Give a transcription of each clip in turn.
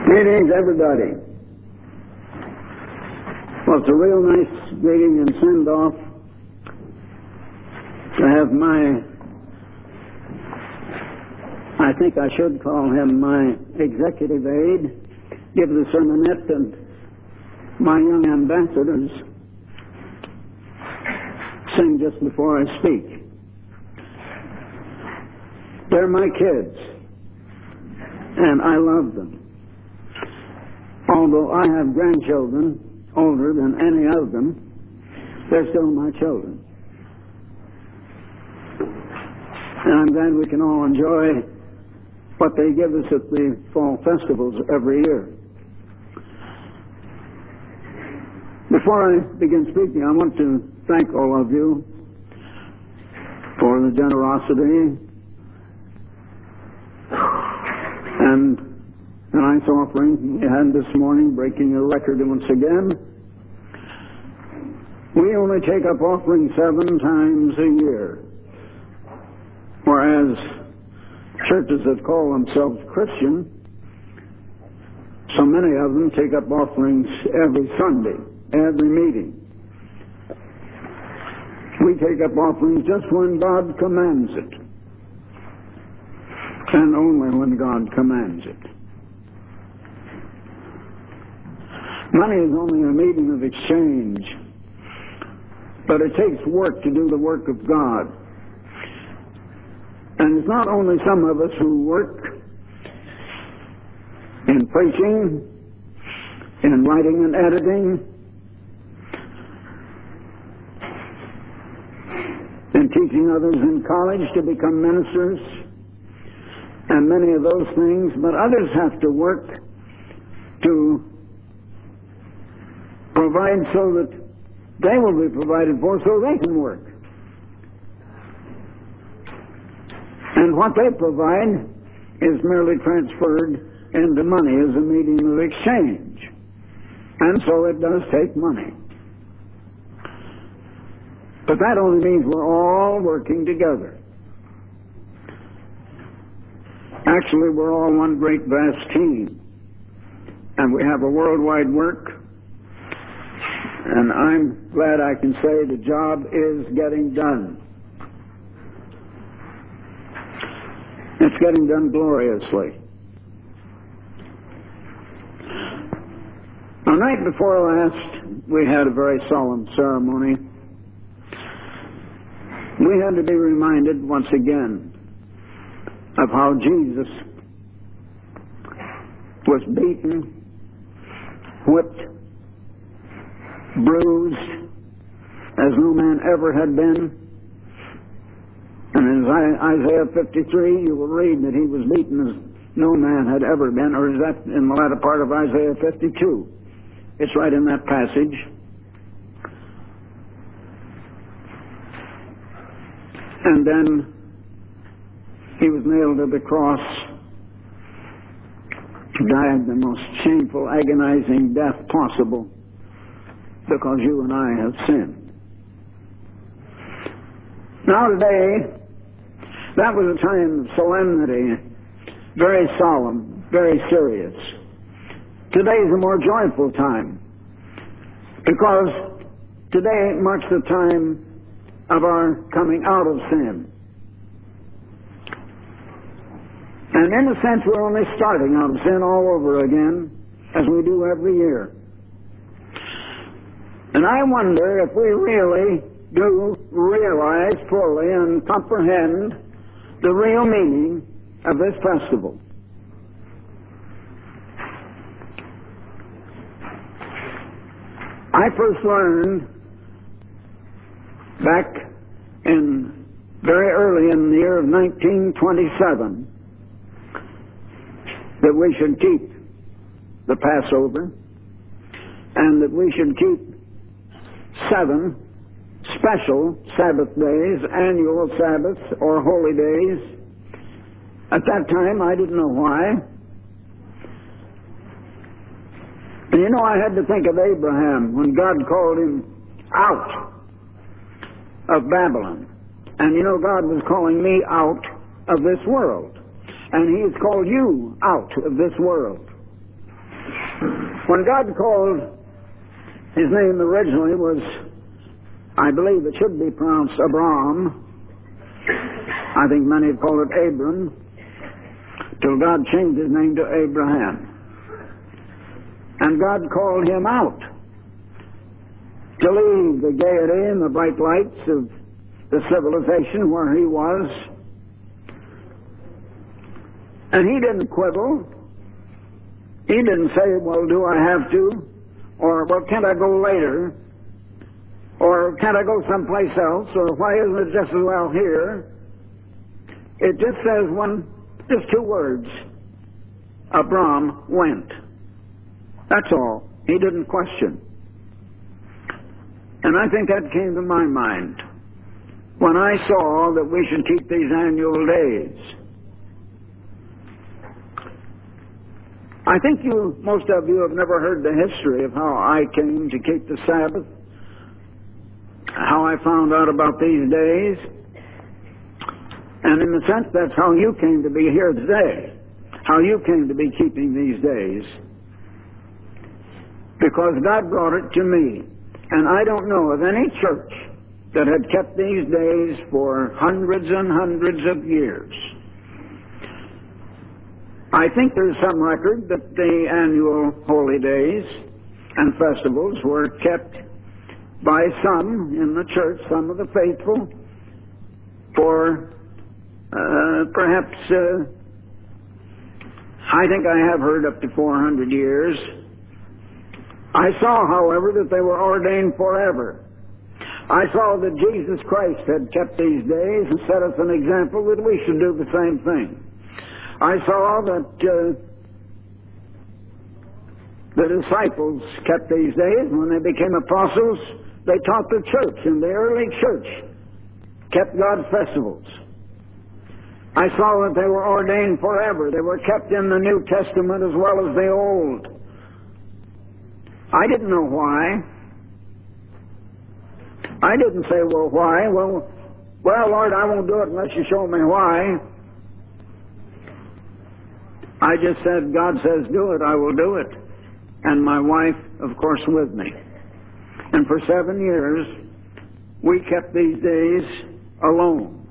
Greetings, everybody. Well, it's a real nice greeting and send-off to have I think I should call him my executive aide, give the sermonette, and my young ambassadors sing just before I speak. They're my kids, and I love them. Although I have grandchildren older than any of them, they're still my children. And I'm glad we can all enjoy what they give us at the fall festivals every year. Before I begin speaking, I want to thank all of you for the generosity and a nice offering you had this morning, breaking a record once again. We only take up offering 7 times a year, whereas churches that call themselves Christian, so many of them take up offerings every Sunday, every meeting. We take up offerings just when God commands it, and only when God commands it. Money is only a medium of exchange, but it takes work to do the work of God. And it's not only some of us who work in preaching, in writing and editing, in teaching others in college to become ministers, and many of those things, but others have to work to provide so that they will be provided for so they can work. And what they provide is merely transferred into money as a medium of exchange. And so it does take money. But that only means we're all working together. Actually, we're all one great vast team. And we have a worldwide work. And I'm glad I can say the job is getting done. It's getting done gloriously. The night before last, we had a very solemn ceremony. We had to be reminded once again of how Jesus was beaten, whipped, bruised as no man ever had been. And in Isaiah 53, you will read that he was beaten as no man had ever been, or is that in the latter part of Isaiah 52? It's right in that passage. And then he was nailed to the cross, died the most shameful, agonizing death possible, because you and I have sinned. Now today, that was a time of solemnity, very solemn, very serious. Today is a more joyful time, because today marks the time of our coming out of sin. And in a sense, we're only starting out of sin all over again, as we do every year. And I wonder if we really do realize fully and comprehend the real meaning of this festival. I first learned back in very early in the year of 1927 that we should keep the Passover and that we should keep 7 special Sabbath days, annual Sabbaths or holy days. At that time, I didn't know why. And you know, I had to think of Abraham when God called him out of Babylon. And you know, God was calling me out of this world. And He has called you out of this world. When God called, his name originally was, I believe it should be pronounced Abram. I think many have called it Abram, till God changed his name to Abraham. And God called him out to leave the gaiety and the bright lights of the civilization where he was. And he didn't quibble. He didn't say, well, do I have to? Or, well, can't I go later? Or can't I go someplace else? Or why isn't it just as well here? It just says just two words. Abram went. That's all. He didn't question. And I think that came to my mind when I saw that we should keep these annual days. I think most of you have never heard the history of how I came to keep the Sabbath, how I found out about these days, and in a sense that's how you came to be here today, how you came to be keeping these days, because God brought it to me. And I don't know of any church that had kept these days for hundreds and hundreds of years. I think there's some record that the annual holy days and festivals were kept by some in the church, some of the faithful, for perhaps, I think I have heard up to 400 years. I saw, however, that they were ordained forever. I saw that Jesus Christ had kept these days and set us an example that we should do the same thing. I saw that the disciples kept these days. When they became apostles, they taught the church, and the early church kept God's festivals. I saw that they were ordained forever. They were kept in the New Testament as well as the Old. I didn't know why. I didn't say, well, why? Well, Lord, I won't do it unless you show me why. I just said, God says do it, I will do it. And my wife, of course, with me. And for 7 years, we kept these days alone.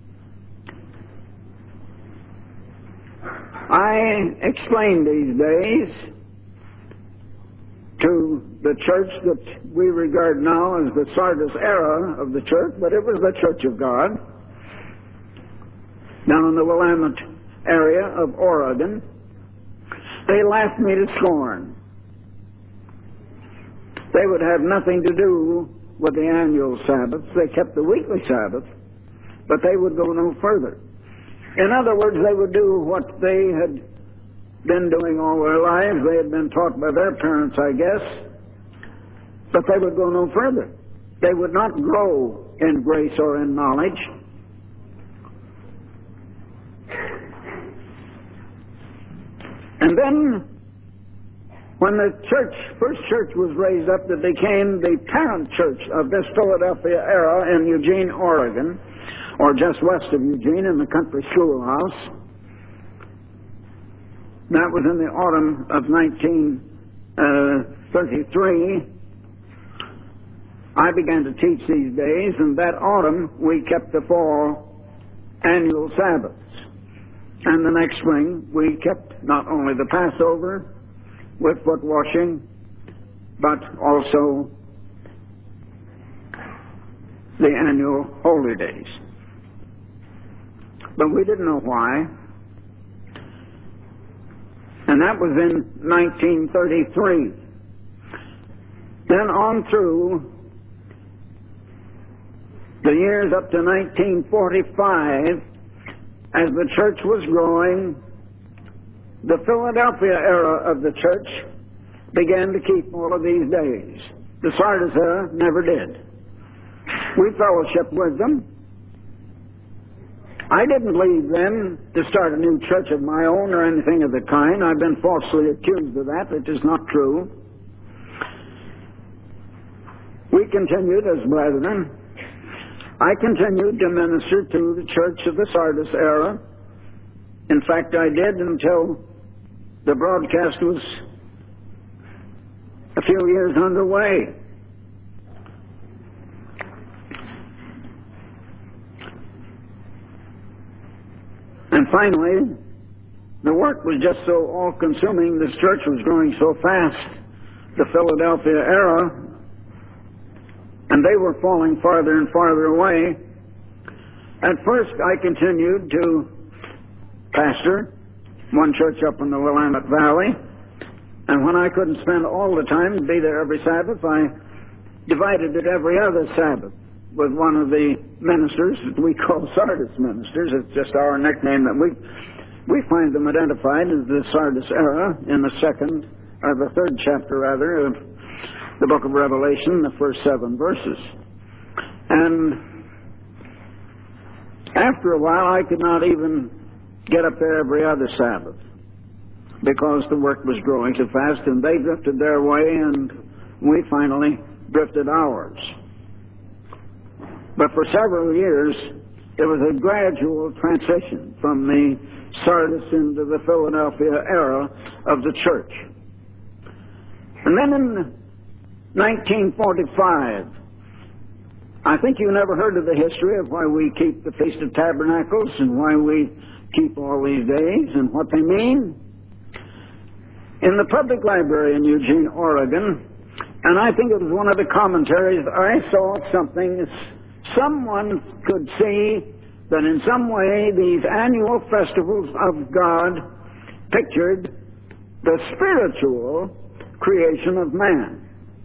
I explained these days to the church that we regard now as the Sardis era of the church, but it was the Church of God, down in the Willamette area of Oregon. They laughed me to scorn. They would have nothing to do with the annual Sabbaths. They kept the weekly Sabbath, but they would go no further. In other words, they would do what they had been doing all their lives. They had been taught by their parents, I guess, but they would go no further. They would not grow in grace or in knowledge. And then, when the first church was raised up that became the parent church of this Philadelphia era in Eugene, Oregon, or just west of Eugene in the country schoolhouse, that was in the autumn of 1933. I began to teach these days, and that autumn we kept the fall annual Sabbaths. And the next spring we kept not only the Passover with foot washing, but also the annual holy days. But we didn't know why. And that was in 1933. Then on through the years up to 1945, as the church was growing, the Philadelphia era of the church began to keep all of these days. The Sardis era never did. We fellowshiped with them. I didn't leave them to start a new church of my own or anything of the kind. I've been falsely accused of that. It is not true. We continued as brethren. I continued to minister to the church of the Sardis era. In fact, I did until the broadcast was few years underway. And finally, the work was just so all-consuming, this church was growing so fast, the Philadelphia era, and they were falling farther and farther away. At first, I continued to pastor one church up in the Willamette Valley, and when I couldn't spend all the time and be there every Sabbath, I divided it every other Sabbath with one of the ministers that we call Sardis ministers. It's just our nickname that we find them identified as the Sardis era in the third chapter rather of the book of Revelation, the first 7 verses. And after a while, I could not even get up there every other Sabbath because the work was growing so fast, and they drifted their way, and we finally drifted ours. But for several years, it was a gradual transition from the Sardis into the Philadelphia era of the church. And then in 1945, I think you never heard of the history of why we keep the Feast of Tabernacles and why we keep all these days and what they mean. In the public library in Eugene, Oregon, and I think it was one of the commentaries, I saw something. Someone could see that in some way these annual festivals of God pictured the spiritual creation of man.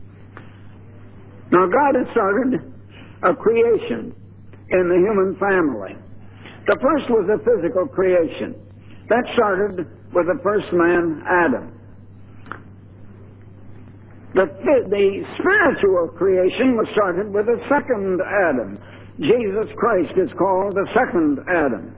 Now, God had started a creation in the human family. The first was a physical creation. That started with the first man, Adam. The spiritual creation was started with the second Adam. Jesus Christ is called the second Adam.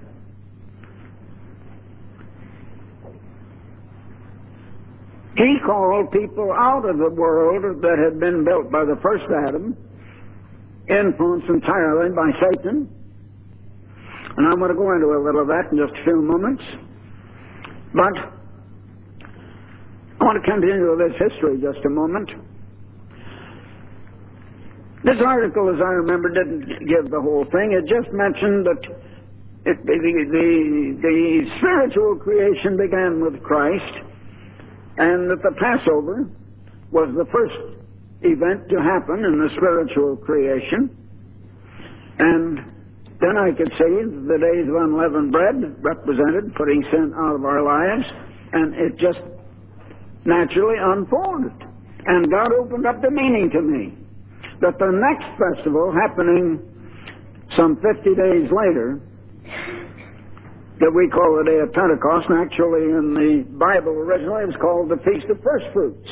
He called people out of the world that had been built by the first Adam, influenced entirely by Satan. And I'm going to go into a little of that in just a few moments. But I want to continue with this history just a moment. This article, as I remember, didn't give the whole thing. It just mentioned that the spiritual creation began with Christ, and that the Passover was the first event to happen in the spiritual creation. And then I could see the days of unleavened bread represented putting sin out of our lives, and it just naturally unfolded. And God opened up the meaning to me that the next festival, happening some 50 days later, that we call the Day of Pentecost, and actually in the Bible originally it was called the Feast of First Fruits.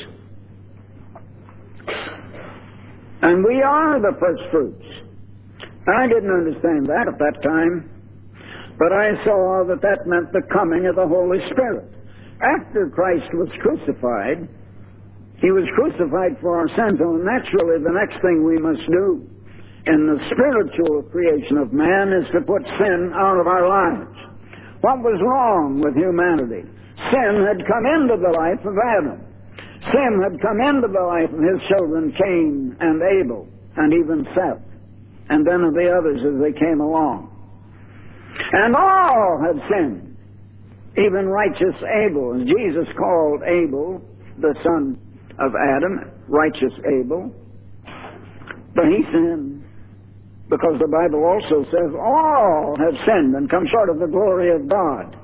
And we are the first fruits. I didn't understand that at that time, but I saw that that meant the coming of the Holy Spirit. After Christ was crucified, He was crucified for our sins, and naturally the next thing we must do in the spiritual creation of man is to put sin out of our lives. What was wrong with humanity? Sin had come into the life of Adam. Sin had come into the life of his children, Cain and Abel, and even Seth, and then of the others as they came along. And all have sinned, even righteous Abel. And Jesus called Abel, the son of Adam, righteous Abel. But he sinned, because the Bible also says all have sinned and come short of the glory of God.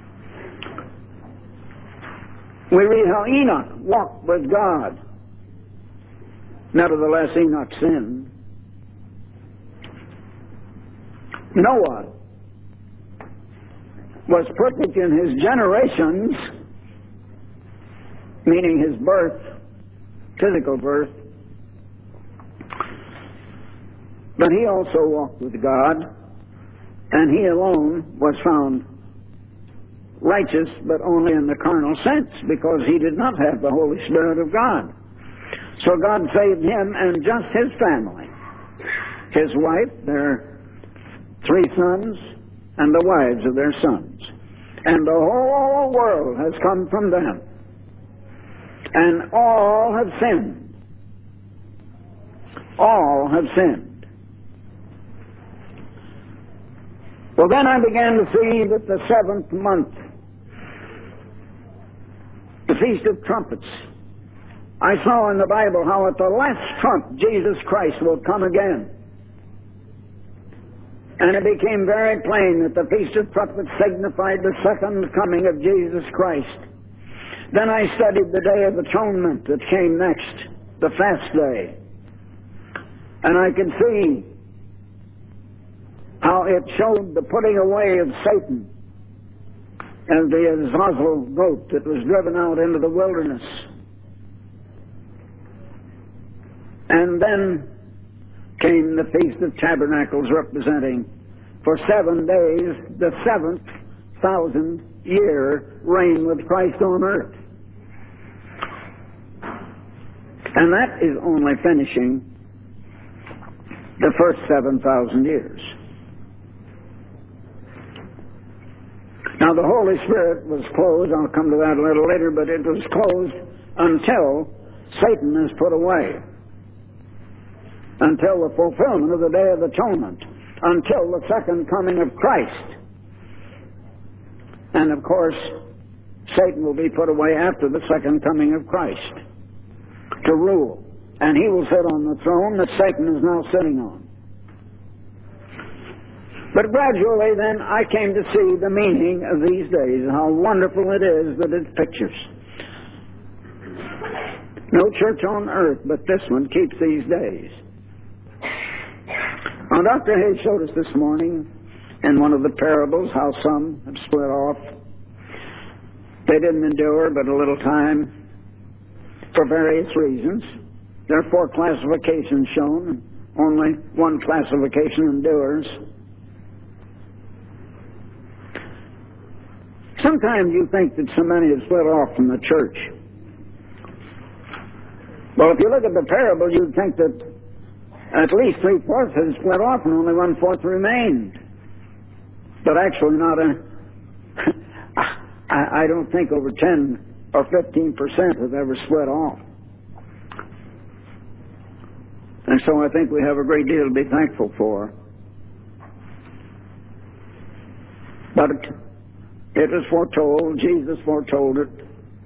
We read how Enoch walked with God. Nevertheless, Enoch sinned. Noah was perfect in his generations, meaning his birth, physical birth. But he also walked with God, and he alone was found righteous, but only in the carnal sense, because he did not have the Holy Spirit of God. So God saved him and just his family, his wife, their 3 sons, and the wives of their sons. And the whole world has come from them. And all have sinned. All have sinned. Well, then I began to see that the 7th month, the Feast of Trumpets, I saw in the Bible how at the last trump Jesus Christ will come again. And it became very plain that the Feast of Trumpets signified the second coming of Jesus Christ. Then I studied the Day of Atonement that came next, the fast day. And I could see how it showed the putting away of Satan as the Azazel goat that was driven out into the wilderness. And then came the Feast of Tabernacles, representing for 7 days the 7,000-year reign with Christ on earth. And that is only finishing the first 7,000 years. Now the Holy Spirit was closed, I'll come to that a little later, but it was closed until Satan is put away. Until the fulfillment of the Day of Atonement. Until the second coming of Christ. And of course, Satan will be put away after the second coming of Christ to rule. And he will sit on the throne that Satan is now sitting on. But gradually then I came to see the meaning of these days, and how wonderful it is that it pictures. No church on earth but this one keeps these days. Now Dr. Hayes showed us this morning in one of the parables how some have split off. They didn't endure but a little time for various reasons. There are 4 classifications shown. Only one classification endures. Sometimes you think that so many have split off from the church. Well, if you look at the parable, you'd think that at least 3/4 had split off and only 1/4 remained. But actually not I don't think over 10 or 15% have ever split off. And so I think we have a great deal to be thankful for. But it was foretold, Jesus foretold it.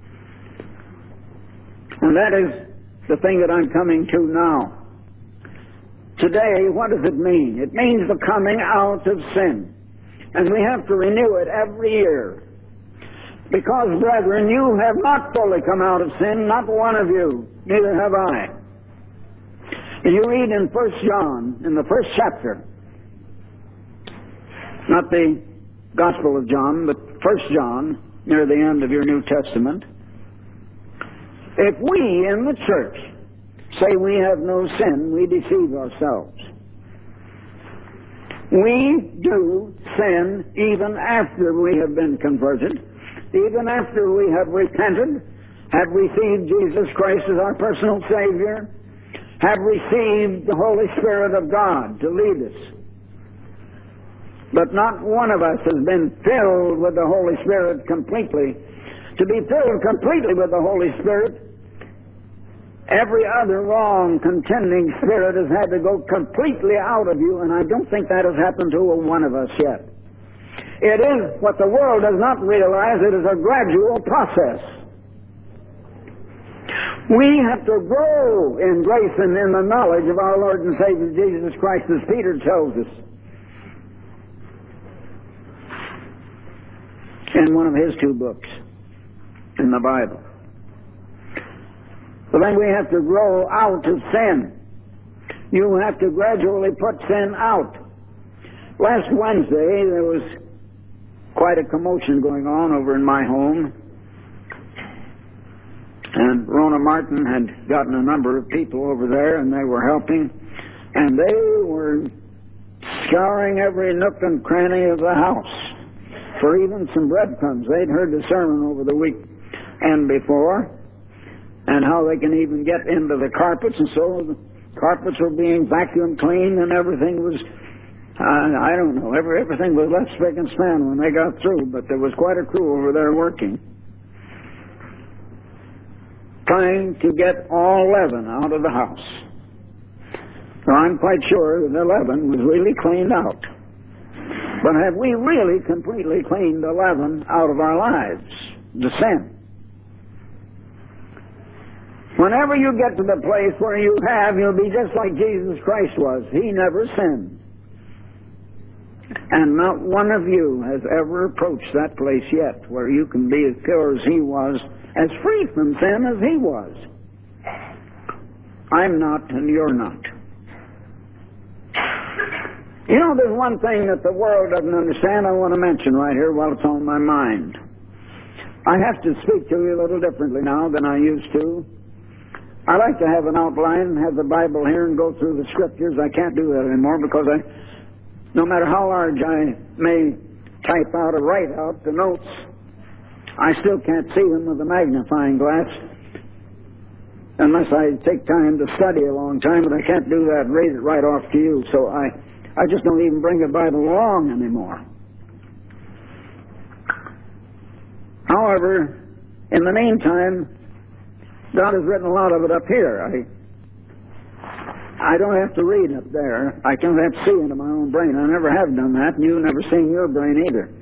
And that is the thing that I'm coming to now. Today, what does it mean? It means the coming out of sin. And we have to renew it every year. Because, brethren, you have not fully come out of sin, not one of you, neither have I. And you read in 1 John, in the 1st chapter, not the Gospel of John, but 1 John, near the end of your New Testament, if we in the church say we have no sin, we deceive ourselves. We do sin even after we have been converted, even after we have repented, have received Jesus Christ as our personal Savior, have received the Holy Spirit of God to lead us. But not one of us has been filled with the Holy Spirit completely. To be filled completely with the Holy Spirit, every other wrong, contending spirit has had to go completely out of you, and I don't think that has happened to a one of us yet. It is what the world does not realize. It is a gradual process. We have to grow in grace and in the knowledge of our Lord and Savior Jesus Christ, as Peter tells us in one of his 2 books in the Bible. But then we have to grow out of sin. You have to gradually put sin out. Last Wednesday, there was quite a commotion going on over in my home. And Rona Martin had gotten a number of people over there, and they were helping. And they were scouring every nook and cranny of the house for even some breadcrumbs. They'd heard the sermon over the week and before, and how they can even get into the carpets, and so the carpets were being vacuum cleaned, and everything was, I don't know, everything was left spick and span when they got through, but there was quite a crew over there working. trying to get all leaven out of the house. So I'm quite sure that the leaven was really cleaned out. But have we really completely cleaned the leaven out of our lives? The sin. Whenever you get to the place where you have, you'll be just like Jesus Christ was. He never sinned. And not one of you has ever approached that place yet where you can be as pure as He was, as free from sin as He was. I'm not, and you're not. You know, there's one thing that the world doesn't understand I want to mention right here while it's on my mind. I have to speak to you a little differently now than I used to. I like to have an outline, have the Bible here and go through the Scriptures. I can't do that anymore because no matter how large I may type out or write out the notes, I still can't see them with a magnifying glass unless I take time to study a long time, but I can't do that and read it right off to you, so I just don't even bring the Bible along anymore. However, in the meantime, God has written a lot of it up here. I don't have to read up there. I can have to see into my own brain. I never have done that, and you've never seen your brain either.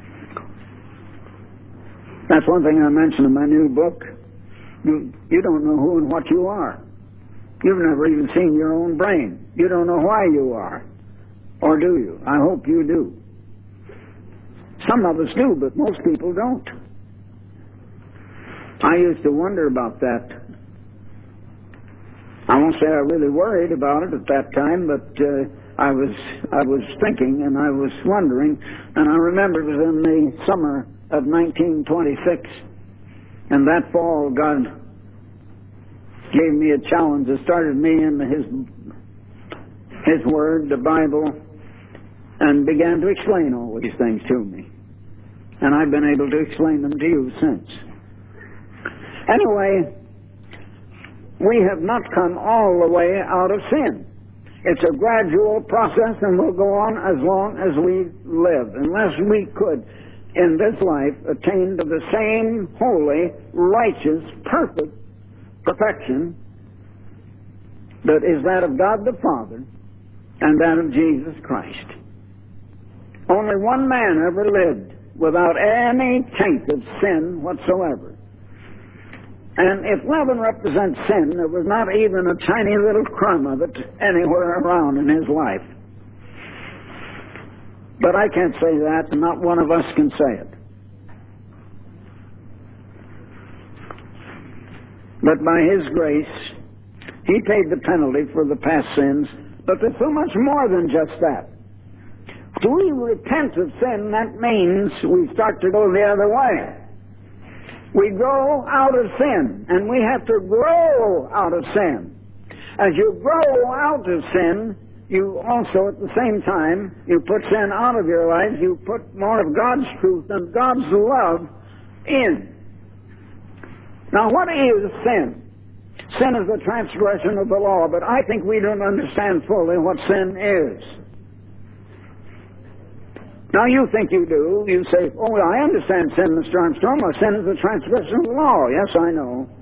That's one thing I mentioned in my new book. You don't know who and what you are. You've never even seen your own brain. You don't know why you are. Or do you? I hope you do. Some of us do, but most people don't. I used to wonder about that. I won't say I really worried about it at that time, but I was thinking and I was wondering, and I remember it was in the summer of 1926, and that fall God gave me a challenge that started me into His Word, the Bible, and began to explain all these things to me. And I've been able to explain them to you since. Anyway, we have not come all the way out of sin. It's a gradual process and will go on as long as we live. Unless we could, in this life, attain to the same holy, righteous, perfect perfection that is that of God the Father and that of Jesus Christ. Only one man ever lived without any taint of sin whatsoever. And if leaven represents sin, there was not even a tiny little crumb of it anywhere around in his life. But I can't say that, and not one of us can say it. But by His grace, He paid the penalty for the past sins, but there's so much more than just that. If we repent of sin, that means we start to go the other way. We grow out of sin, and we have to grow out of sin. As you grow out of sin, you also, at the same time, you put sin out of your life, you put more of God's truth and God's love in. Now, what is sin? Sin is the transgression of the law, but I think we don't understand fully what sin is. Now, you think you do. You say, oh, I understand sin, Mr. Armstrong. Well, sin is the transgression of the law. Yes, I know.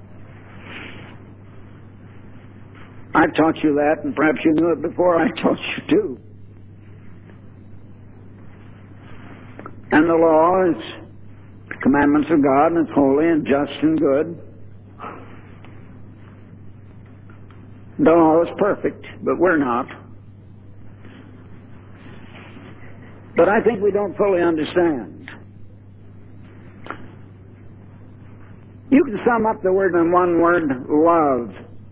I've taught you that, and perhaps you knew it before I taught you too. And the law is the commandments of God, and it's holy and just and good. The law is perfect, but we're not. But I think we don't fully understand. You can sum up the word in one word, love.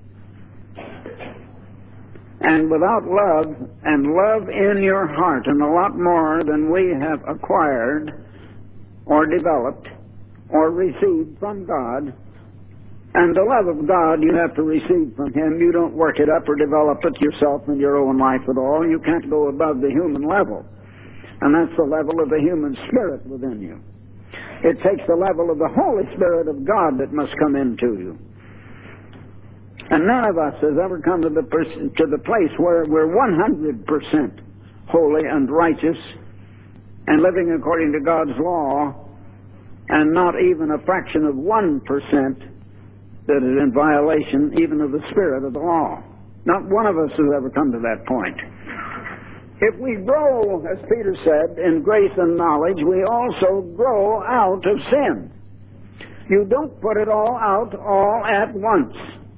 And without love, and love in your heart, and a lot more than we have acquired, or developed, or received from God, and the love of God you have to receive from Him. You don't work it up or develop it yourself in your own life at all. You can't go above the human level. And that's the level of the human spirit within you. It takes the level of the Holy Spirit of God that must come into you. And none of us has ever come to the place where we're 100% holy and righteous and living according to God's law, and not even a fraction of 1% that is in violation even of the spirit of the law. Not one of us has ever come to that point. If we grow, as Peter said, in grace and knowledge, we also grow out of sin. You don't put it all out all at once.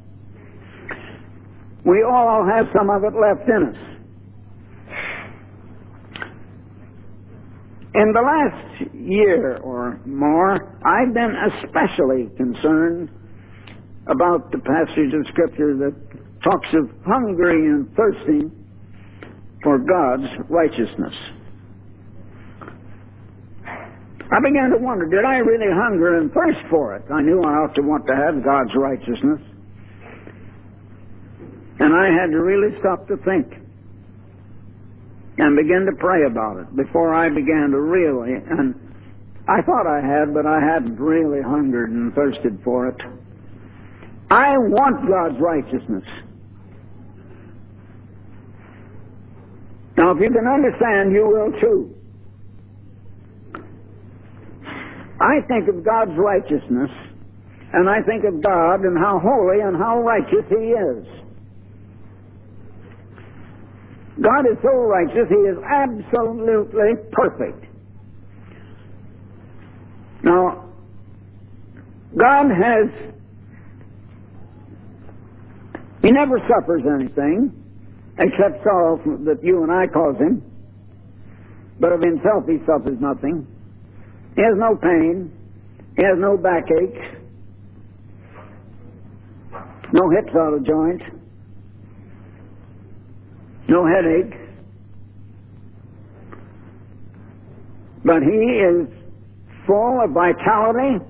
We all have some of it left in us. In the last year or more, I've been especially concerned about the passage of Scripture that talks of hungering and thirsting for God's righteousness. I began to wonder, did I really hunger and thirst for it? I knew I ought to want to have God's righteousness. And I had to really stop to think and begin to pray about it before I began to really, and I thought I had, but I hadn't really hungered and thirsted for it. I want God's righteousness. Now, if you can understand, you will too. I think of God's righteousness, and I think of God and how holy and how righteous He is. God is so righteous, He is absolutely perfect. Now, God He never suffers anything except sorrow that you and I cause Him, but of Himself He suffers nothing. He has no pain. He has no backaches, no hips out of joint, no headaches. But He is full of vitality,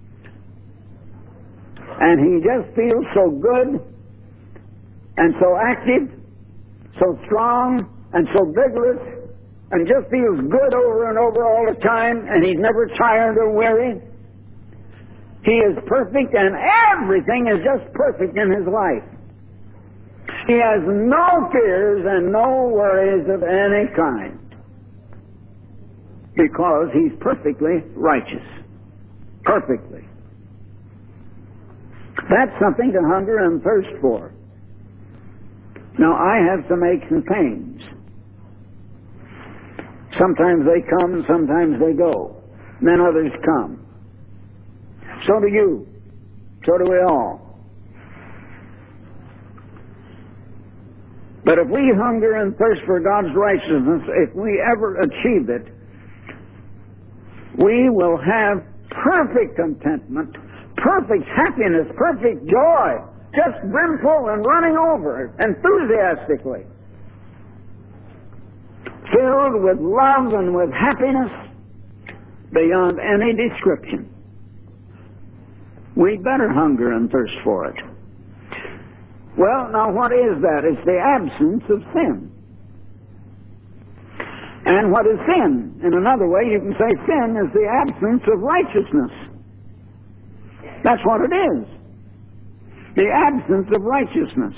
and He just feels so good and so active, so strong and so vigorous, and just feels good over and over all the time, and He's never tired or weary. He is perfect, and everything is just perfect in His life. He has no fears and no worries of any kind, because He's perfectly righteous. Perfectly. That's something to hunger and thirst for. Now, I have some aches and pains. Sometimes they come, sometimes they go. Then others come. So do you. So do we all. But if we hunger and thirst for God's righteousness, if we ever achieve it, we will have perfect contentment, perfect happiness, perfect joy, just brimful and running over enthusiastically, filled with love and with happiness beyond any description. We better hunger and thirst for it. Well, now what is that? It's the absence of sin. And what is sin? In another way, you can say sin is the absence of righteousness. That's what it is. The absence of righteousness.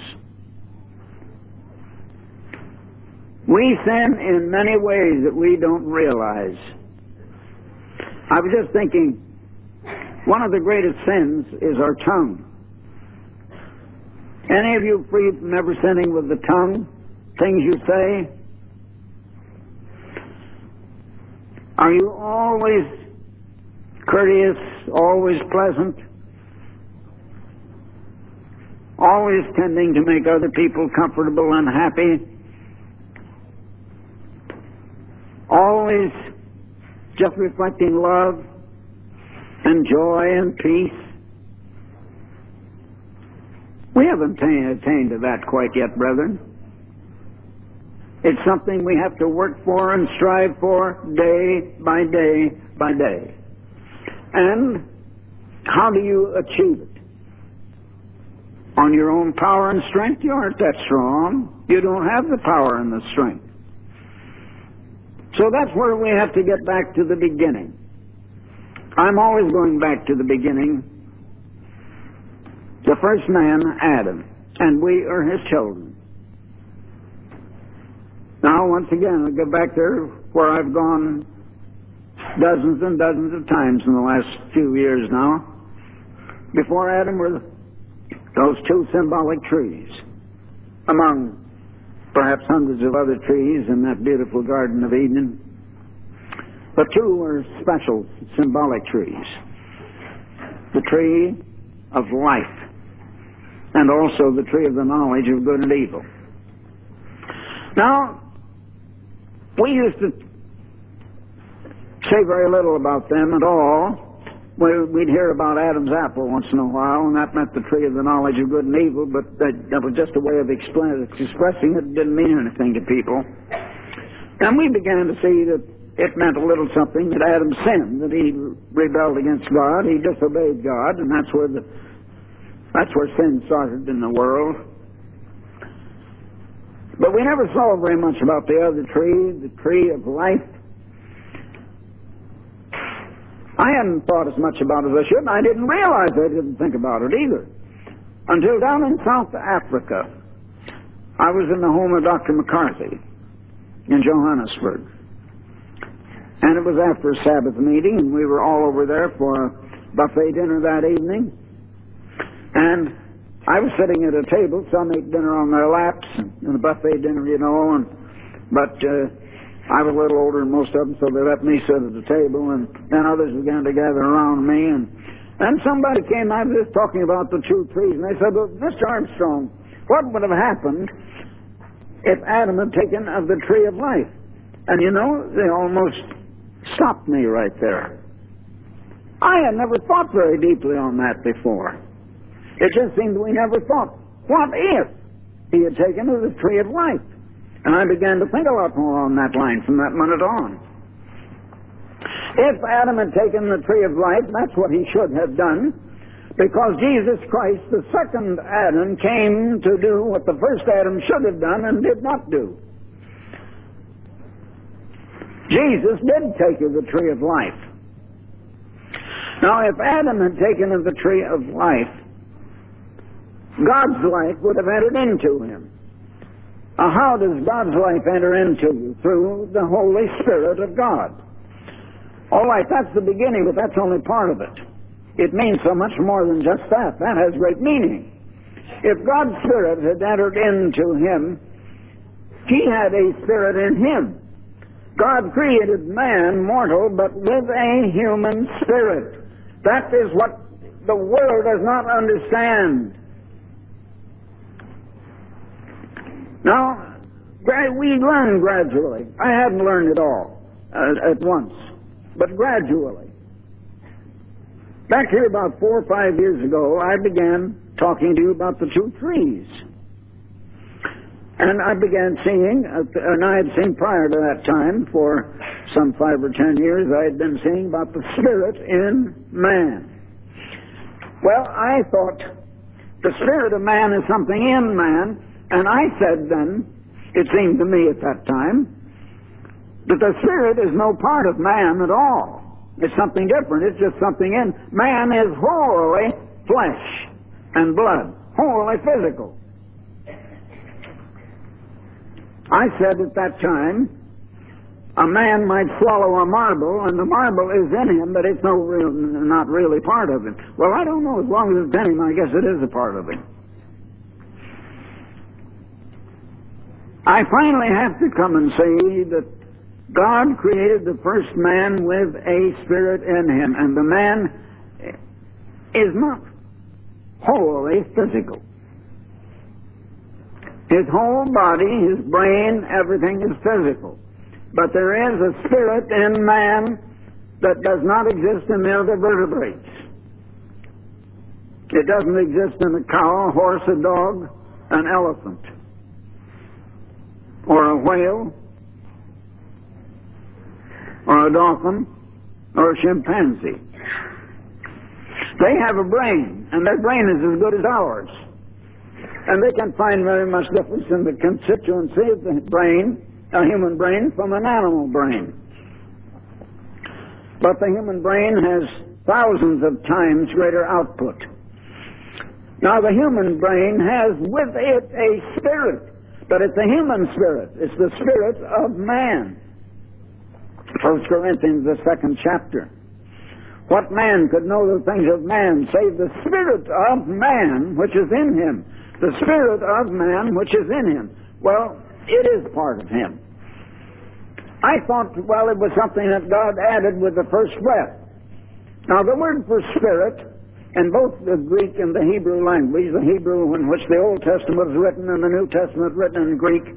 We sin in many ways that we don't realize. I was just thinking, one of the greatest sins is our tongue. Any of you free from ever sinning with the tongue? Things you say? Are you always courteous, always pleasant, always tending to make other people comfortable and happy, always just reflecting love and joy and peace? We haven't attained to that quite yet, brethren. It's something we have to work for and strive for day by day by day. And how do you achieve it? On your own power and strength? You aren't that strong. You don't have the power and the strength. So that's where we have to get back to the beginning. I'm always going back to the beginning. The first man, Adam, and we are his children. Now, once again, I'll go back there where I've gone dozens and dozens of times in the last few years now. Before Adam Those two symbolic trees, among perhaps hundreds of other trees in that beautiful Garden of Eden. But two were special symbolic trees. The tree of life, and also the tree of the knowledge of good and evil. Now, we used to say very little about them at all. We'd hear about Adam's apple once in a while, and that meant the tree of the knowledge of good and evil, but that was just a way of expressing it. It didn't mean anything to people. And we began to see that it meant a little something, that Adam sinned, that he rebelled against God, he disobeyed God, and that's where sin started in the world. But we never saw very much about the other tree, the tree of life. I hadn't thought as much about it as I should, and I didn't realize I didn't think about it either. Until down in South Africa, I was in the home of Dr. McCarthy in Johannesburg. And it was after a Sabbath meeting, and we were all over there for a buffet dinner that evening. And I was sitting at a table, some ate dinner on their laps, and a buffet dinner, you know, but I was a little older than most of them, so they let me sit at the table, and then others began to gather around me, and somebody came, I was just talking about the two trees, and they said, well, Mr. Armstrong, what would have happened if Adam had taken of the tree of life? And you know, they almost stopped me right there. I had never thought very deeply on that before. It just seemed we never thought, what if he had taken of the tree of life? And I began to think a lot more on that line from that minute on. If Adam had taken the tree of life, that's what he should have done, because Jesus Christ, the second Adam, came to do what the first Adam should have done and did not do. Jesus did take of the tree of life. Now, if Adam had taken of the tree of life, God's life would have entered into him. How does God's life enter into you? Through the Holy Spirit of God. All right, that's the beginning, but that's only part of it. It means so much more than just that. That has great meaning. If God's Spirit had entered into him, he had a spirit in him. God created man mortal, but with a human spirit. That is what the world does not understand. Now, we learn gradually. I hadn't learned it all at once, but gradually. Back here about 4 or 5 years ago, I began talking to you about the two trees. And I began seeing, and I had seen prior to that time, for some 5 or 10 years, I had been seeing about the Spirit in man. Well, I thought the Spirit of man is something in man, and I said then, it seemed to me at that time, that the Spirit is no part of man at all. It's something different. It's just something in. Man is wholly flesh and blood, wholly physical. I said at that time, a man might swallow a marble, and the marble is in him, but it's not really part of him. Well, I don't know. As long as it's in him, I guess it is a part of him. I finally have to come and say that God created the first man with a spirit in him, and the man is not wholly physical. His whole body, his brain, everything is physical. But there is a spirit in man that does not exist in the other vertebrates. It doesn't exist in a cow, a horse, a dog, an elephant, or a whale, or a dolphin, or a chimpanzee. They have a brain, and their brain is as good as ours. And they can find very much difference in the constituency of the brain, a human brain, from an animal brain. But the human brain has thousands of times greater output. Now, the human brain has with it a spirit, but it's a human spirit. It's the spirit of man. 1 Corinthians, the 2nd chapter. What man could know the things of man save the spirit of man which is in him? The spirit of man which is in him. Well, it is part of him. I thought, well, it was something that God added with the first breath. Now, the word for spirit, in both the Greek and the Hebrew language, the Hebrew in which the Old Testament is written and the New Testament written in Greek,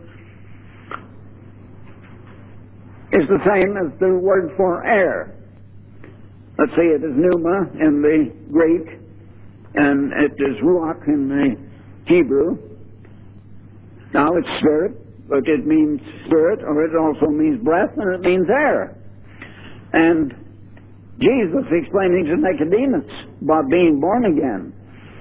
is the same as the word for air. Let's see, it is pneuma in the Greek, and it is ruach in the Hebrew. Now, it's spirit, but it means spirit, or it also means breath, and it means air. And Jesus explaining to Nicodemus about being born again,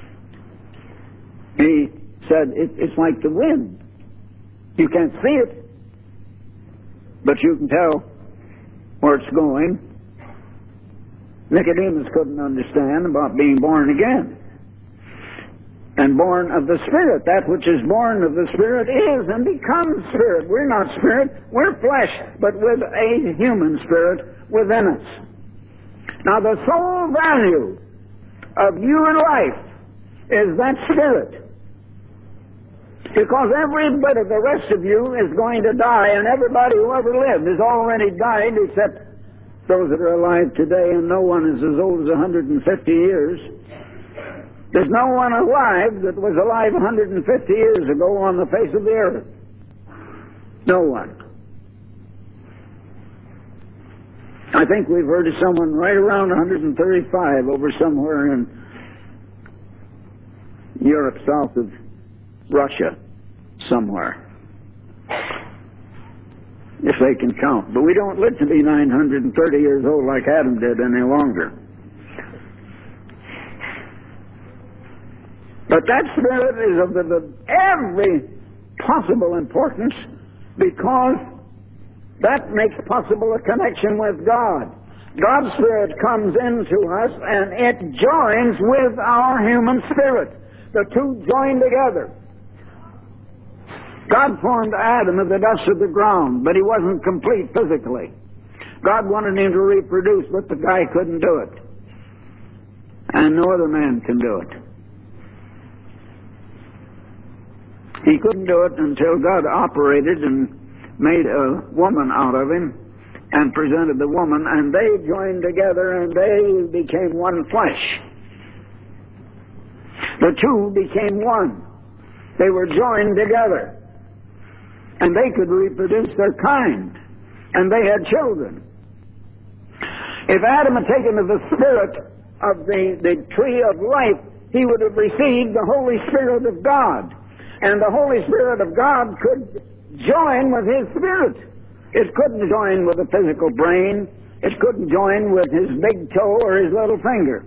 he said, it's like the wind. You can't see it, but you can tell where it's going. Nicodemus couldn't understand about being born again. And born of the Spirit. That which is born of the Spirit is and becomes Spirit. We're not Spirit, we're flesh, but with a human spirit within us. Now, the sole value of human life is that Spirit. Because every bit of the rest of you is going to die, and everybody who ever lived has already died, except those that are alive today, and no one is as old as 150 years. There's no one alive that was alive 150 years ago on the face of the earth. No one. I think we've heard of someone right around 135 over somewhere in Europe, south of Russia, somewhere. If they can count. But we don't live to be 930 years old like Adam did any longer. But that Spirit is of every possible importance, because that makes possible a connection with God. God's Spirit comes into us and it joins with our human spirit. The two join together. God formed Adam of the dust of the ground, but he wasn't complete physically. God wanted him to reproduce, but the guy couldn't do it. And no other man can do it. He couldn't do it until God operated and made a woman out of him and presented the woman, and they joined together and they became one flesh. The two became one. They were joined together. And they could reproduce their kind. And they had children. If Adam had taken of the spirit of the tree of life, he would have received the Holy Spirit of God. And the Holy Spirit of God could join with his spirit. It couldn't join with a physical brain. It couldn't join with his big toe or his little finger.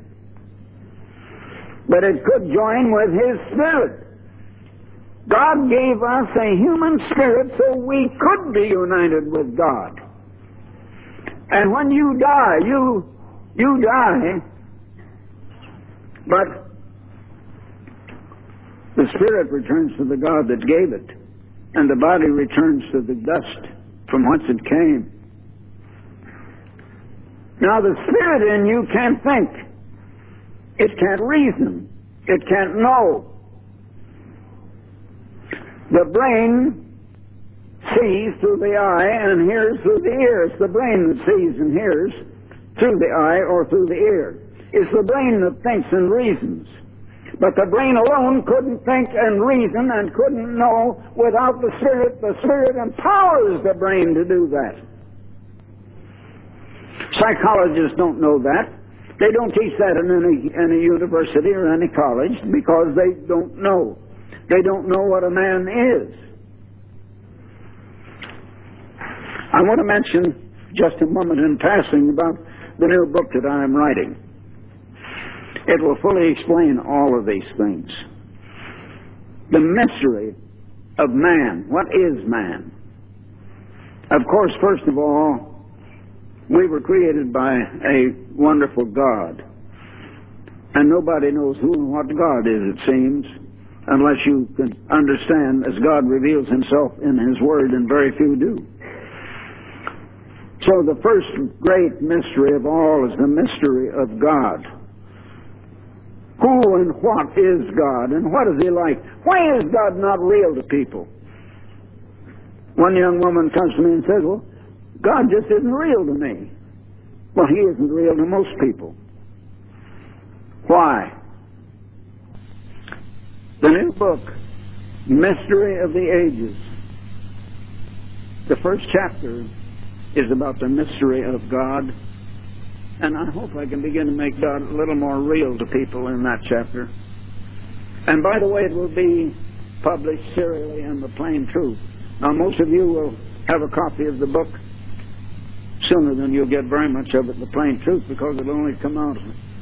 But it could join with his spirit. God gave us a human spirit so we could be united with God. And when you die, you die, but the spirit returns to the God that gave it, and the body returns to the dust from whence it came. Now, the spirit in you can't think. It can't reason. It can't know. The brain sees through the eye and hears through the ear. It's the brain that sees and hears through the eye or through the ear. It's the brain that thinks and reasons. But the brain alone couldn't think and reason and couldn't know without the Spirit. The Spirit empowers the brain to do that. Psychologists don't know that. They don't teach that in any university or any college because they don't know. They don't know what a man is. I want to mention just a moment in passing about the new book that I am writing. It will fully explain all of these things. The mystery of man. What is man? Of course, first of all, we were created by a wonderful God. And nobody knows who and what God is, it seems, unless you can understand as God reveals himself in his word, and very few do. So the first great mystery of all is the mystery of God. Who and what is God, and what is He like? Why is God not real to people? One young woman comes to me and says, well, God just isn't real to me. Well, He isn't real to most people. Why? The new book, Mystery of the Ages, the first chapter is about the mystery of God, and I hope I can begin to make God a little more real to people in that chapter. And by the way, it will be published serially in The Plain Truth. Now, most of you will have a copy of the book sooner than you'll get very much of it in The Plain Truth, because it'll only come out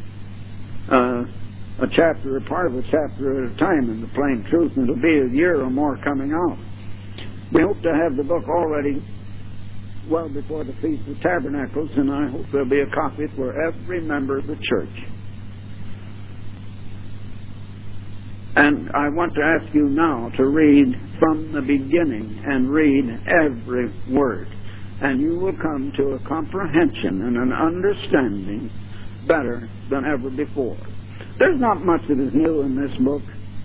a chapter, a part of a chapter at a time in The Plain Truth, and it'll be a year or more coming out. We hope to have the book already well before the Feast of Tabernacles, and I hope there'll be a copy for every member of the church. And I want to ask you now to read from the beginning and read every word, and you will come to a comprehension and an understanding better than ever before. There's not much that is new in this book.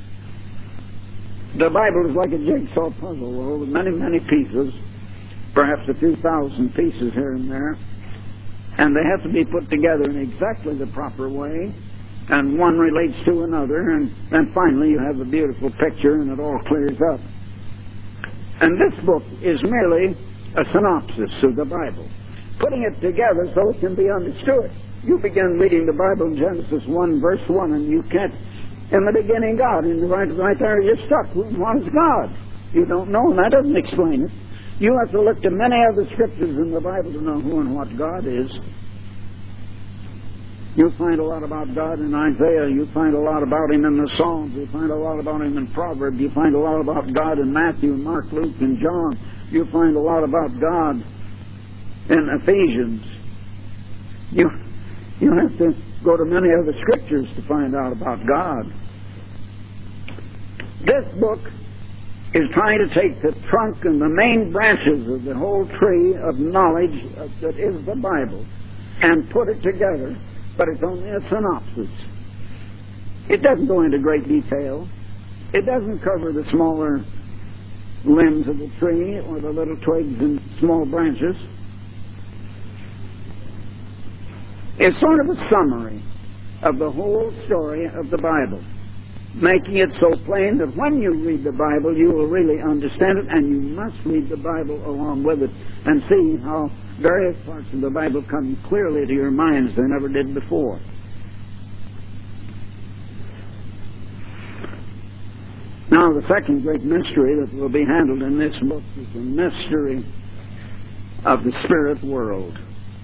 The Bible is like a jigsaw puzzle with many, many pieces, perhaps a few thousand pieces here and there, and they have to be put together in exactly the proper way, and one relates to another, and then finally you have a beautiful picture and it all clears up. And this book is merely a synopsis of the Bible, putting it together so it can be understood. You begin reading the Bible in Genesis 1, verse 1, and you can't, in the beginning God, and right there you're stuck. What is God? You don't know, and that doesn't explain it. You have to look to many other scriptures in the Bible to know who and what God is. You'll find a lot about God in Isaiah. You'll find a lot about Him in the Psalms. You'll find a lot about Him in Proverbs. You'll find a lot about God in Matthew, Mark, Luke, and John. You'll find a lot about God in Ephesians. You have to go to many other scriptures to find out about God. This book is trying to take the trunk and the main branches of the whole tree of knowledge that is the Bible and put it together, but it's only a synopsis. It doesn't go into great detail. It doesn't cover the smaller limbs of the tree or the little twigs and small branches. It's sort of a summary of the whole story of the Bible, making it so plain that when you read the Bible, you will really understand it, and you must read the Bible along with it and see how various parts of the Bible come clearly to your minds they never did before. Now, the second great mystery that will be handled in this book is the mystery of the spirit world.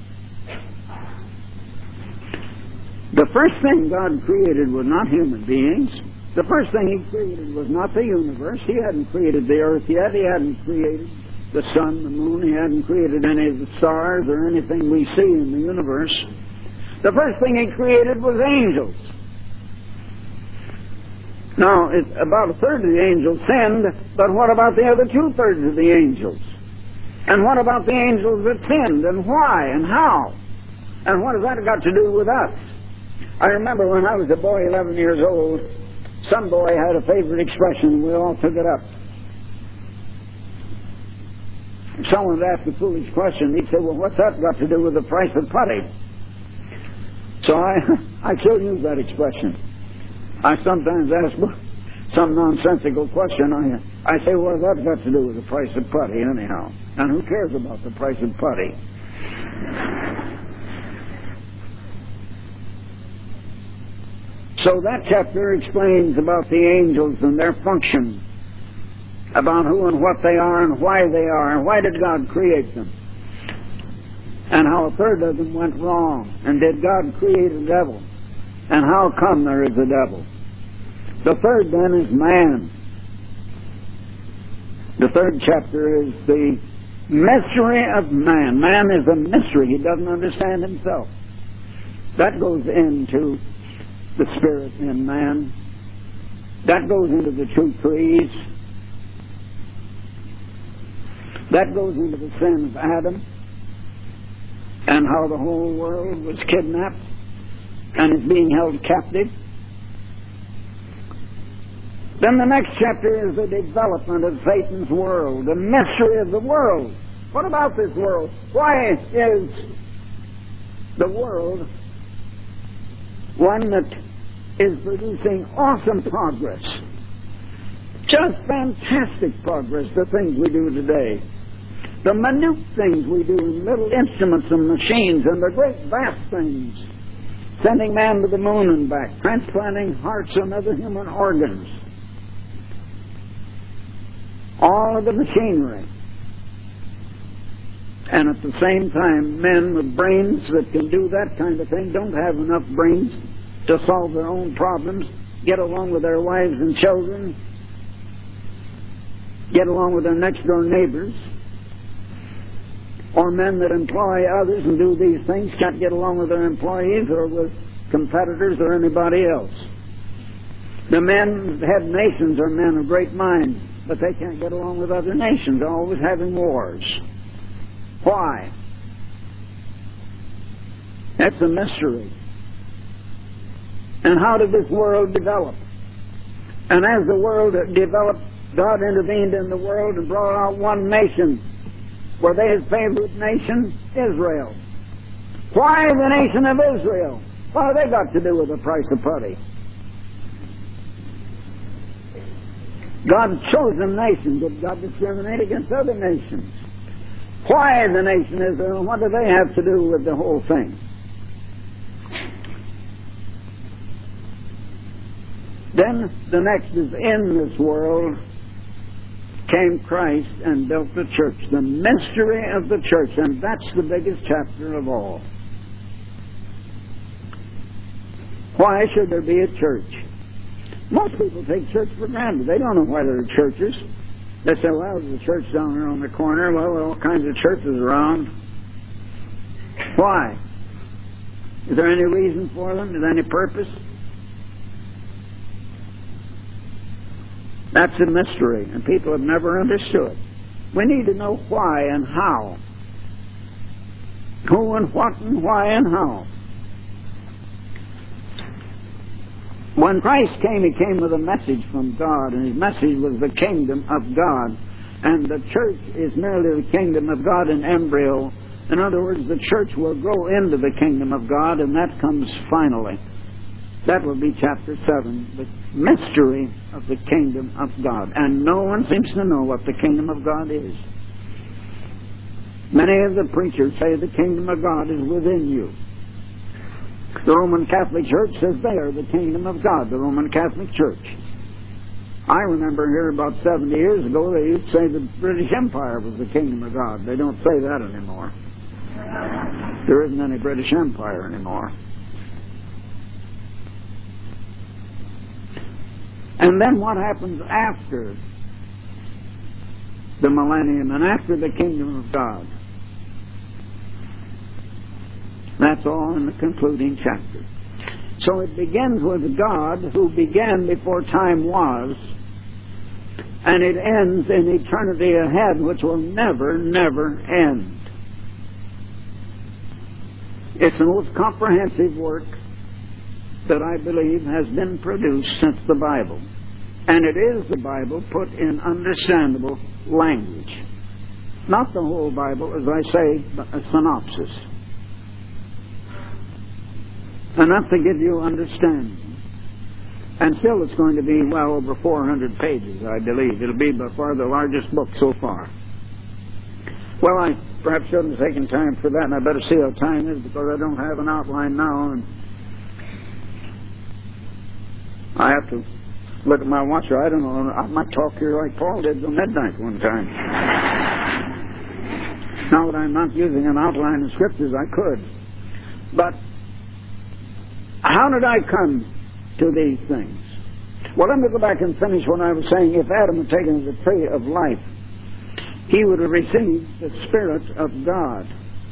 The first thing God created was not human beings. The first thing He created was not the universe. He hadn't created the earth yet. He hadn't created the sun, the moon. He hadn't created any of the stars or anything we see in the universe. The first thing He created was angels. Now, about a third of the angels sinned, but what about the other two-thirds of the angels? And what about the angels that sinned, and why, and how? And what has that got to do with us? I remember when I was a boy, 11 years old, some boy had a favorite expression, and we all took it up. If someone would ask a foolish question, he'd say, well, what's that got to do with the price of putty? So I still use that expression. I sometimes ask some nonsensical question. I say, well, what's that got to do with the price of putty anyhow? And who cares about the price of putty? So that chapter explains about the angels and their function, about who and what they are and why they are, and why did God create them, and how a third of them went wrong, and did God create a devil, and how come there is a devil. The third then is man. The third chapter is the mystery of man. Man is a mystery. He doesn't understand himself. That goes into the spirit in man. That goes into the two trees. That goes into the sin of Adam. and how the whole world was kidnapped and is being held captive. Then the next chapter is the development of Satan's world, the mystery of the world. What about this world? Why is the world one that is producing awesome progress? Just fantastic progress, the things we do today. The minute things we do, little instruments and machines, and the great vast things. Sending man to the moon and back, transplanting hearts and other human organs. All of the machinery. And at the same time, men with brains that can do that kind of thing don't have enough brains to solve their own problems, get along with their wives and children, get along with their next-door neighbors. Or men that employ others and do these things can't get along with their employees or with competitors or anybody else. The men that head nations are men of great mind, but they can't get along with other nations. They're always having wars. Why? That's a mystery. And how did this world develop? And as the world developed, God intervened in the world and brought out one nation. Were they his favorite nation? Israel. Why the nation of Israel? What have they got to do with the price of putty? God's chosen nation. Did God discriminate against other nations? Why the nation Israel? What do they have to do with the whole thing? Then the next is, in this world came Christ and built the church. The mystery of the church. And that's the biggest chapter of all. Why should there be a church? Most people take church for granted. They don't know why there are churches. They say, well, there's a church down there on the corner. Well, there are all kinds of churches around. Why? Is there any reason for them? Is there any purpose? That's a mystery, and people have never understood. We need to know why and how. Who and what and why and how. When Christ came, he came with a message from God, and his message was the kingdom of God. And the church is merely the kingdom of God in embryo. In other words, the church will grow into the kingdom of God, and that comes finally. That will be chapter 7, the mystery of the kingdom of God. And no one seems to know what the kingdom of God is. Many of the preachers say the kingdom of God is within you. The Roman Catholic Church says they are the kingdom of God, the Roman Catholic Church. I remember here about 70 years ago they used to say the British Empire was the kingdom of God. They don't say that anymore. There isn't any British Empire anymore. And then what happens after the millennium and after the kingdom of God? That's all in the concluding chapter. So it begins with God, who began before time was, and it ends in eternity ahead, which will never, never end. It's the most comprehensive work that I believe has been produced since the Bible. And it is the Bible put in understandable language. Not the whole Bible, as I say, but a synopsis. Enough to give you understanding. And still it's going to be well over 400 pages, I believe. It'll be by far the largest book so far. Well, I perhaps shouldn't have taken time for that, and I better see how time is, because I don't have an outline now, and I have to look at my watch. I don't know, I might talk here like Paul did till midnight one time. Now that I'm not using an outline of scriptures, I could. But how did I come to these things? Well, let me go back and finish what I was saying. If Adam had taken the tree of life, he would have received the Spirit of God.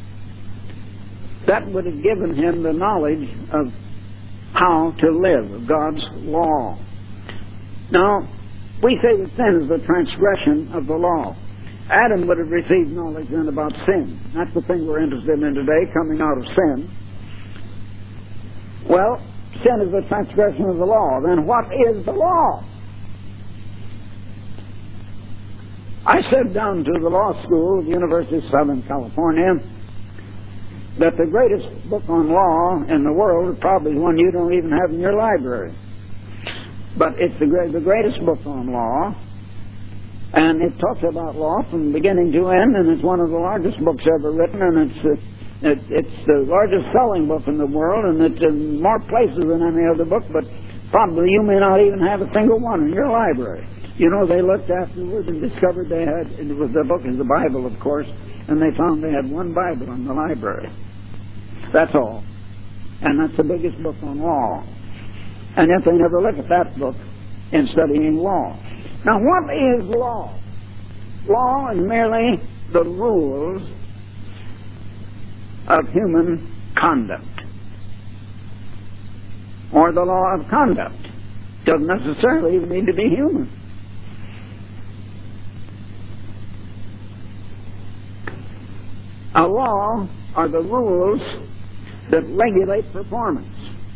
That would have given him the knowledge of how to live, of God's law. Now, we say that sin is the transgression of the law. Adam would have received knowledge then about sin. That's the thing we're interested in today, coming out of sin. Well, sin is the transgression of the law. Then what is the law? I said down to the law school at the University of Southern California that the greatest book on law in the world is probably one you don't even have in your library. But it's the greatest book on law, and it talks about law from beginning to end, and it's one of the largest books ever written, and it's the largest selling book in the world, and it's in more places than any other book, but probably you may not even have a single one in your library. You know, they looked afterwards and discovered they had, the book is the Bible, of course, and they found they had one Bible in the library. That's all. And that's the biggest book on law. And yet they never look at that book in studying law. Now, what is law? Law is merely the rules of human conduct, or the law of conduct. Doesn't necessarily need to be human. A law are the rules that regulate performance.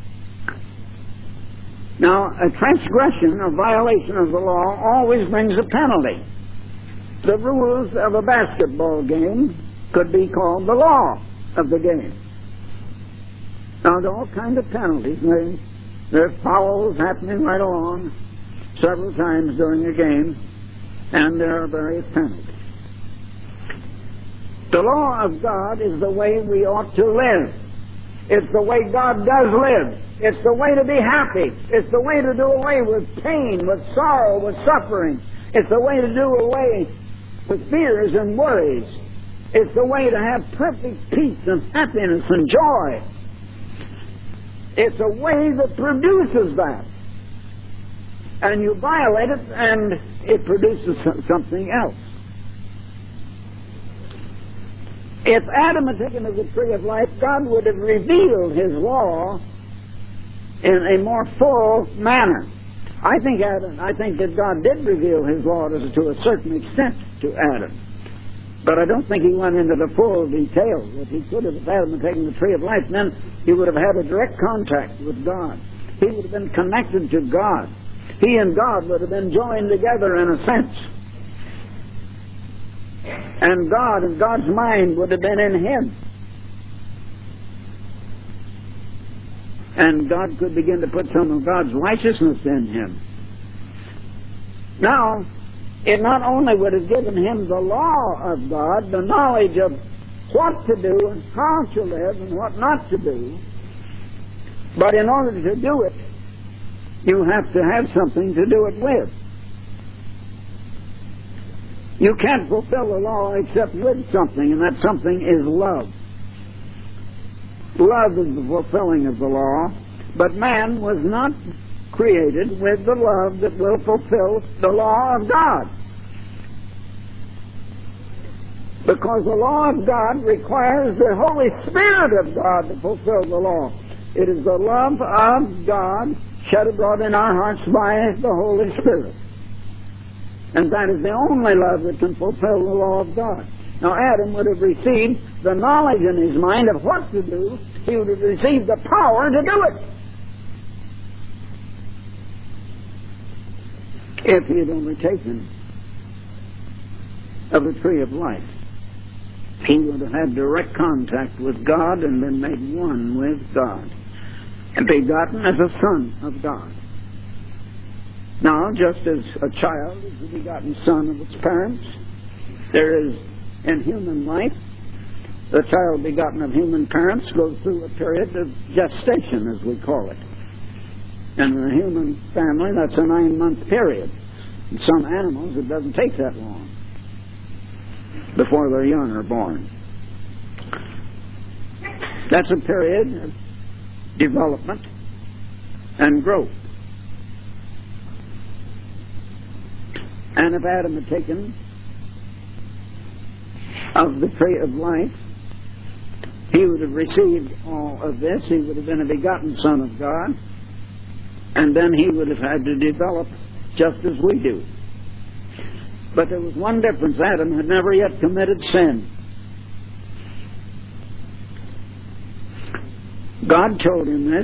Now, a transgression or violation of the law always brings a penalty. The rules of a basketball game could be called the law of the game. Now, there are all kinds of penalties. There are fouls happening right along several times during a game, and there are various penalties. The law of God is the way we ought to live. It's the way God does live. It's the way to be happy. It's the way to do away with pain, with sorrow, with suffering. It's the way to do away with fears and worries. It's the way to have perfect peace and happiness and joy. It's a way that produces that. And you violate it, and it produces something else. If Adam had taken of the tree of life, God would have revealed His law in a more full manner. I think that God did reveal His law to a certain extent to Adam. But I don't think He went into the full details. If He could have, if Adam had taken the tree of life, then he would have had a direct contact with God. He would have been connected to God. He and God would have been joined together in a sense. And God and God's mind would have been in him. And God could begin to put some of God's righteousness in him. Now, it not only would have given him the law of God, the knowledge of what to do and how to live and what not to do, but in order to do it, you have to have something to do it with. You can't fulfill the law except with something, and that something is love. Love is the fulfilling of the law, but man was not created with the love that will fulfill the law of God. Because the law of God requires the Holy Spirit of God to fulfill the law. It is the love of God shed abroad in our hearts by the Holy Spirit. And that is the only love that can fulfill the law of God. Now, Adam would have received the knowledge in his mind of what to do. He would have received the power to do it. If he had only taken of the tree of life, he would have had direct contact with God and been made one with God, and begotten as a son of God. Now, just as a child is the begotten son of its parents, there is in human life, the child begotten of human parents goes through a period of gestation, as we call it. And in a human family, that's a 9-month period. In some animals, it doesn't take that long before their young are born. That's a period of development and growth. And if Adam had taken of the tree of life, he would have received all of this. He would have been a begotten son of God. And then he would have had to develop just as we do. But there was one difference. Adam had never yet committed sin. God told him this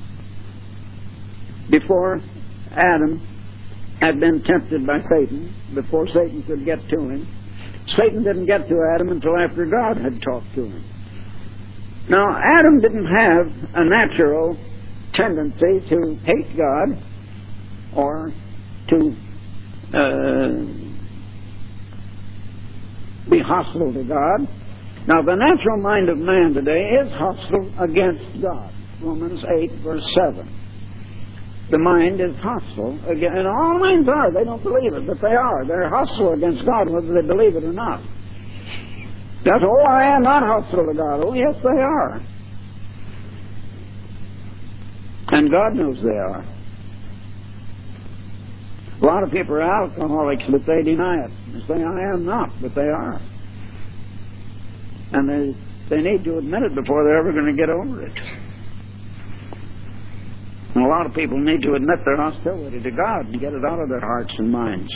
before Adam had been tempted by Satan, before Satan could get to him. Satan didn't get to Adam until after God had talked to him. Now, Adam didn't have a natural tendency to hate God or to be hostile to God. Now, the natural mind of man today is hostile against God. Romans 8, verse 7. The mind is hostile against, and all minds are. They don't believe it, but they are. They're hostile against God, whether they believe it or not. That's, oh, I am not hostile to God. Oh, yes, they are. And God knows they are. A lot of people are alcoholics, but they deny it. They say, I am not, but they are. And they need to admit it before they're ever going to get over it. And a lot of people need to admit their hostility to God and get it out of their hearts and minds.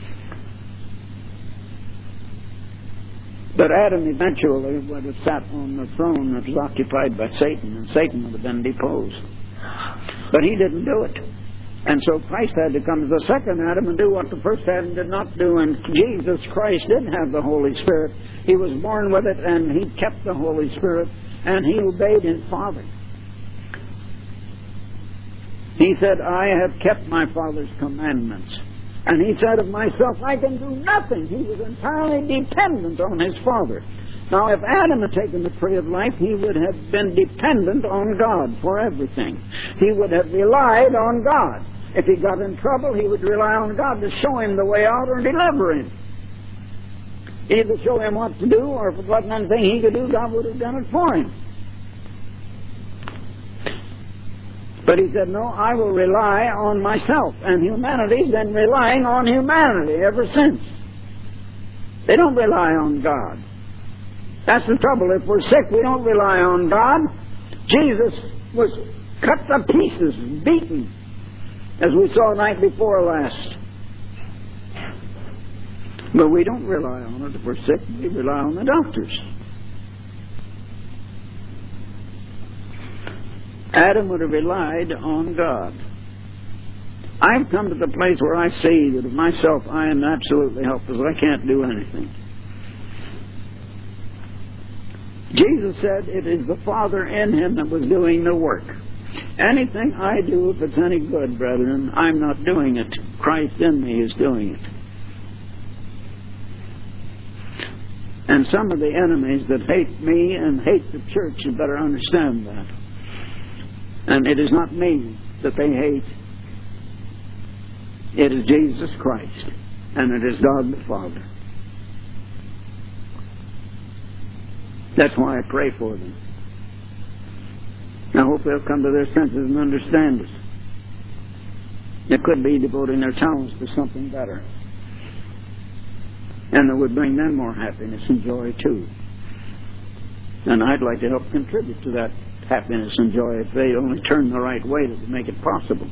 But Adam eventually would have sat on the throne that was occupied by Satan, and Satan would have been deposed. But he didn't do it. And so Christ had to come as the second Adam and do what the first Adam did not do. And Jesus Christ did have the Holy Spirit. He was born with it, and he kept the Holy Spirit, and he obeyed his Father. He said, I have kept my Father's commandments. And he said of myself, I can do nothing. He was entirely dependent on his Father. Now, if Adam had taken the tree of life, he would have been dependent on God for everything. He would have relied on God. If he got in trouble, he would rely on God to show him the way out or deliver him. Either show him what to do, or if it wasn't anything he could do, God would have done it for him. But he said, no, I will rely on myself. And humanity's been relying on humanity ever since. They don't rely on God. That's the trouble. If we're sick, we don't rely on God. Jesus was cut to pieces, beaten, as we saw the night before last. But we don't rely on it if we're sick. We rely on the doctors. Adam would have relied on God. I've come to the place where I see that of myself I am absolutely helpless. I can't do anything. Jesus said it is the Father in him that was doing the work. Anything I do, if it's any good, brethren, I'm not doing it. Christ in me is doing it. And some of the enemies that hate me and hate the church, you better understand that. And it is not me that they hate. It is Jesus Christ. And it is God the Father. That's why I pray for them. I hope they'll come to their senses and understand it. They could be devoting their talents to something better. And it would bring them more happiness and joy too. And I'd like to help contribute to that happiness and joy if they only turn the right way to make it possible.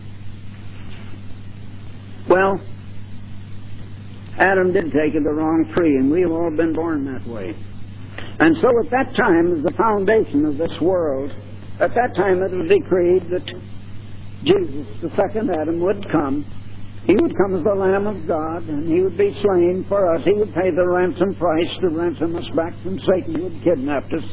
Well, Adam did take the wrong tree, and we've all been born that way. And so at that time, as the foundation of this world, at that time it was decreed that Jesus, the second Adam, would come. He would come as the Lamb of God, and he would be slain for us. He would pay the ransom price to ransom us back from Satan who had kidnapped us.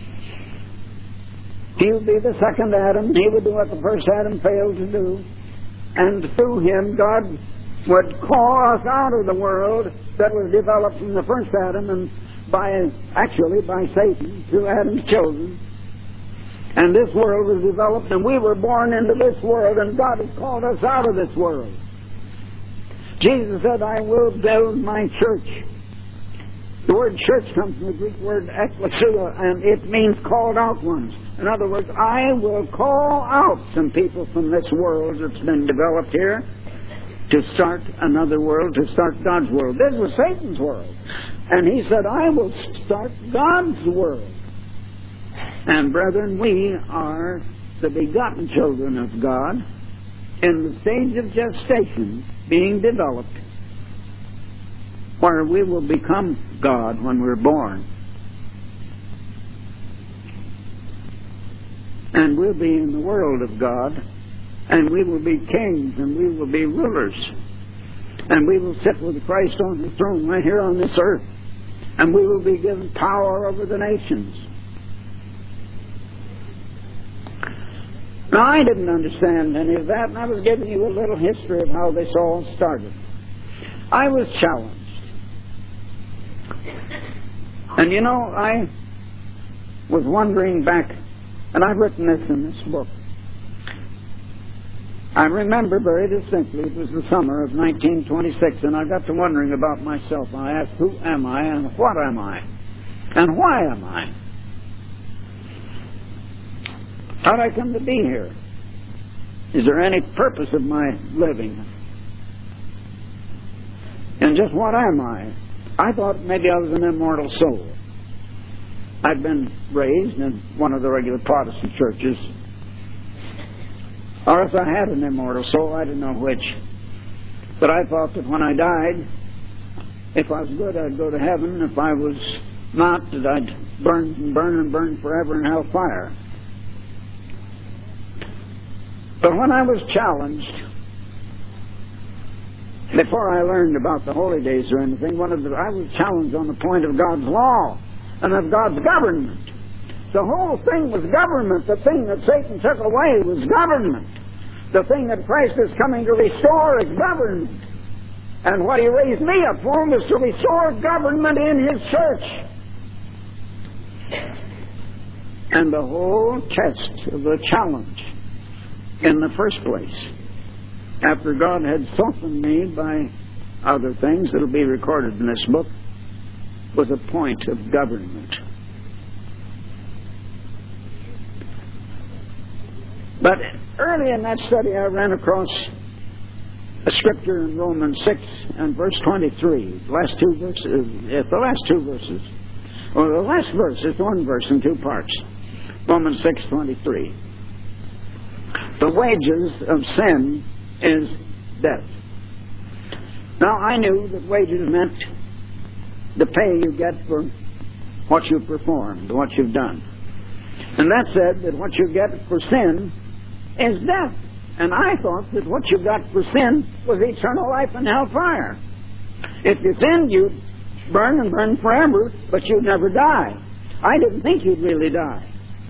He would be the second Adam. He would do what the first Adam failed to do. And through him, God would call us out of the world that was developed from the first Adam and by Satan, through Adam's children. And this world was developed, and we were born into this world, and God has called us out of this world. Jesus said, I will build my church. The word church comes from the Greek word ekklesia, and it means called out ones. In other words, I will call out some people from this world that's been developed here to start another world, to start God's world. This was Satan's world. And he said, I will start God's world. And brethren, we are the begotten children of God in the stage of gestation, being developed. where we will become God when we're born. And we'll be in the world of God, and we will be kings, and we will be rulers, and we will sit with Christ on the throne right here on this earth, and we will be given power over the nations. Now, I didn't understand any of that, and I was giving you a little history of how this all started. I was challenged. And you know, I was wondering back, and I've written this in this book. I remember very distinctly, it was the summer of 1926, and I got to wondering about myself. I asked, who am I, and what am I, and why am I? How did I come to be here? Is there any purpose of my living? And just what am I? I thought maybe I was an immortal soul. I'd been raised in one of the regular Protestant churches. Or if I had an immortal soul, I didn't know which. But I thought that when I died, if I was good, I'd go to heaven. If I was not, that I'd burn and burn and burn forever in hellfire. But when I was challenged, before I learned about the holy days or anything, I was challenged on the point of God's law and of God's government. The whole thing was government. The thing that Satan took away was government. The thing that Christ is coming to restore is government. And what He raised me up for was to restore government in His church. And the whole test of the challenge, in the first place, after God had softened me by other things that will be recorded in this book, was a point of government. But early in that study, I ran across a scripture in Romans 6 and verse 23. The last two verses. Or the last verse, it's one verse in two parts. Romans 6:23. The wages of sin is death. Now, I knew that wages meant the pay you get for what you've performed, what you've done. And that said that what you get for sin is death. And I thought that what you got for sin was eternal life in hellfire. If you sinned, you'd burn and burn forever, but you'd never die. I didn't think you'd really die.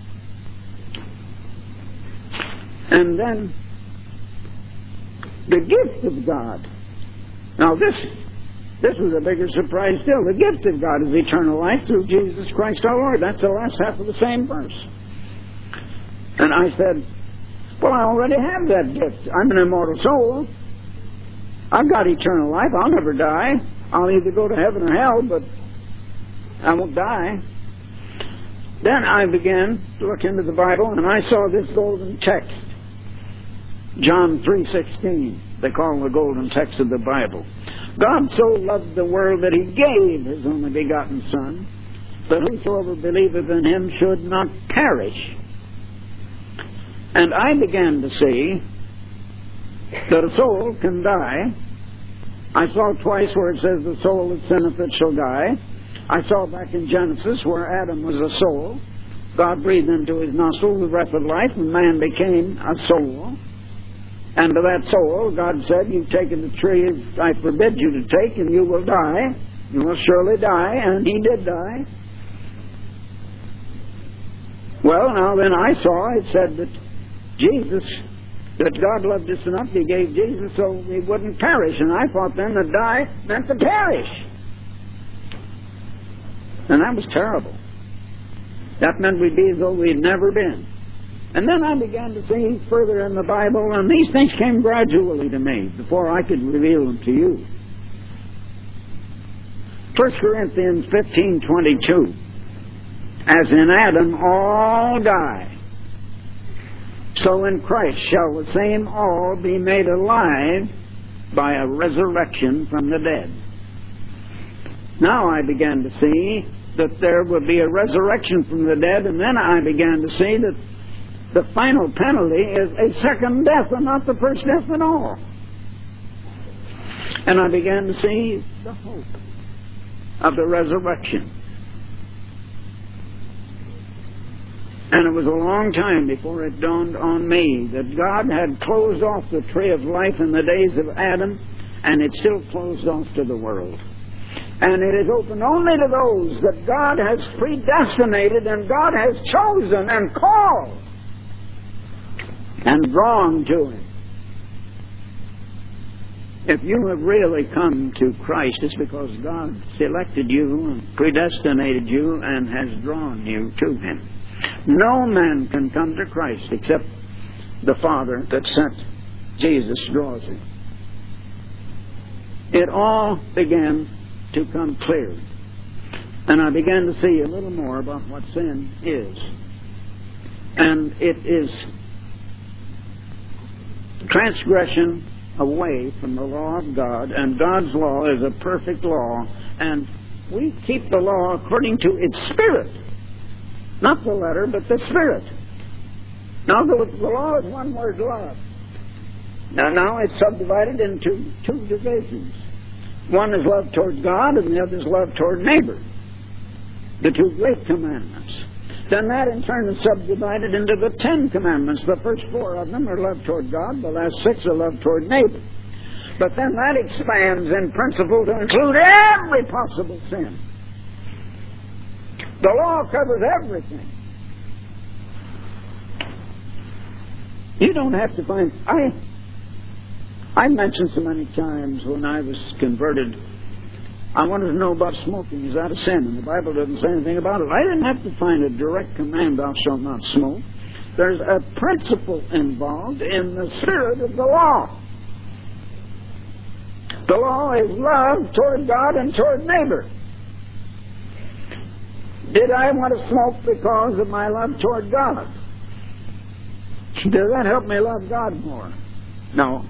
And then the gift of God. Now this was a bigger surprise still. The gift of God is eternal life through Jesus Christ our Lord. That's the last half of the same verse. And I said, well, I already have that gift. I'm an immortal soul. I've got eternal life. I'll never die. I'll either go to heaven or hell, but I won't die. Then I began to look into the Bible, and I saw this golden text. John 3:16. They call the golden text of the Bible. God so loved the world that He gave His only begotten Son, that whosoever believeth in Him should not perish. And I began to see that a soul can die. I saw twice where it says the soul that sinneth it shall die. I saw back in Genesis where Adam was a soul. God breathed into his nostrils the breath of life, and man became a soul. And to that soul, God said, you've taken the tree I forbid you to take, and you will die. You will surely die. And he did die. Well, now then I saw it said that God loved us enough, He gave Jesus so we wouldn't perish. And I thought then that die meant to perish. And that was terrible. That meant we'd be as though we'd never been. And then I began to see further in the Bible, and these things came gradually to me before I could reveal them to you. 1 Corinthians 15:22. As in Adam all die, so in Christ shall the same all be made alive by a resurrection from the dead. Now I began to see that there would be a resurrection from the dead, and then I began to see that the final penalty is a second death and not the first death at all. And I began to see the hope of the resurrection. And it was a long time before it dawned on me that God had closed off the tree of life in the days of Adam, and it's still closed off to the world. And it is open only to those that God has predestinated and God has chosen and called and drawn to Him. If you have really come to Christ, it's because God selected you and predestinated you and has drawn you to Him. No man can come to Christ except the Father that sent Jesus draws him. It all began to come clear. And I began to see a little more about what sin is. And it is transgression away from the law of God, and God's law is a perfect law, and we keep the law according to its spirit. Not the letter, but the spirit. Now, the law is one word, love. Now it's subdivided into two divisions. One is love toward God, and the other is love toward neighbor. The two great commandments. Then that in turn is subdivided into the 10 commandments. The first 4 of them are love toward God. The last 6 are love toward neighbor. But then that expands in principle to include every possible sin. The law covers everything. You don't have to find... I mentioned so many times when I was converted, I wanted to know about smoking. Is that a sin? And the Bible doesn't say anything about it. I didn't have to find a direct command, thou shalt not smoke. There's a principle involved in the spirit of the law. The law is love toward God and toward neighbor. Did I want to smoke because of my love toward God? Does that help me love God more? No.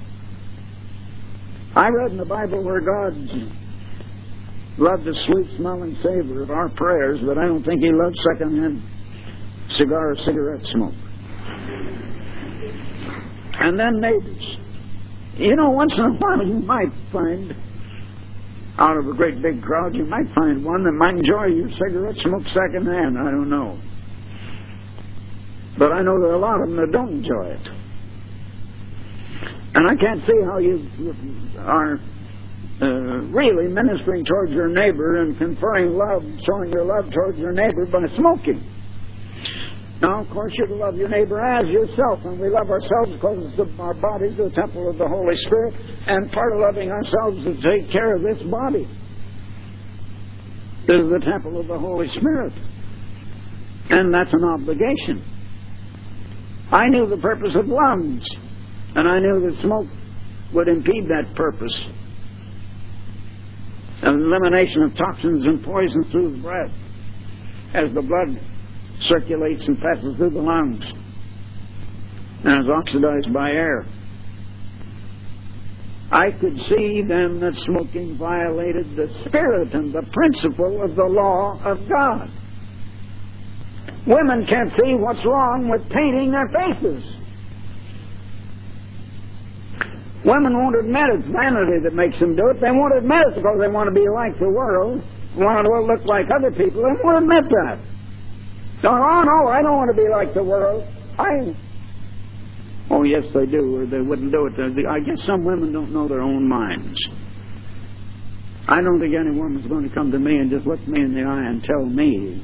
I read in the Bible where God loved the sweet-smelling savor of our prayers, but I don't think He loved second-hand cigar or cigarette smoke. And then neighbors. You know, once in a while you might find, out of a great big crowd, you might find one that might enjoy your cigarette smoke second-hand. I don't know. But I know there are a lot of them that don't enjoy it. And I can't see how you are really ministering towards your neighbor and conferring love, showing your love towards your neighbor by smoking. Now, of course, you're to love your neighbor as yourself, and we love ourselves because our bodies are the temple of the Holy Spirit, and part of loving ourselves is to take care of this body. This is the temple of the Holy Spirit, and that's an obligation. I knew the purpose of lungs, and I knew that smoke would impede that purpose. An elimination of toxins and poisons through the breath as the blood circulates and passes through the lungs and is oxidized by air. I could see then that smoking violated the spirit and the principle of the law of God. Women can't see what's wrong with painting their faces. Women won't admit it's vanity that makes them do it. They won't admit it because they want to be like the world, want to look like other people. They won't admit that. Oh, no, I don't want to be like the world. Oh, yes, they do, or they wouldn't do it. I guess some women don't know their own minds. I don't think any woman's going to come to me and just look me in the eye and tell me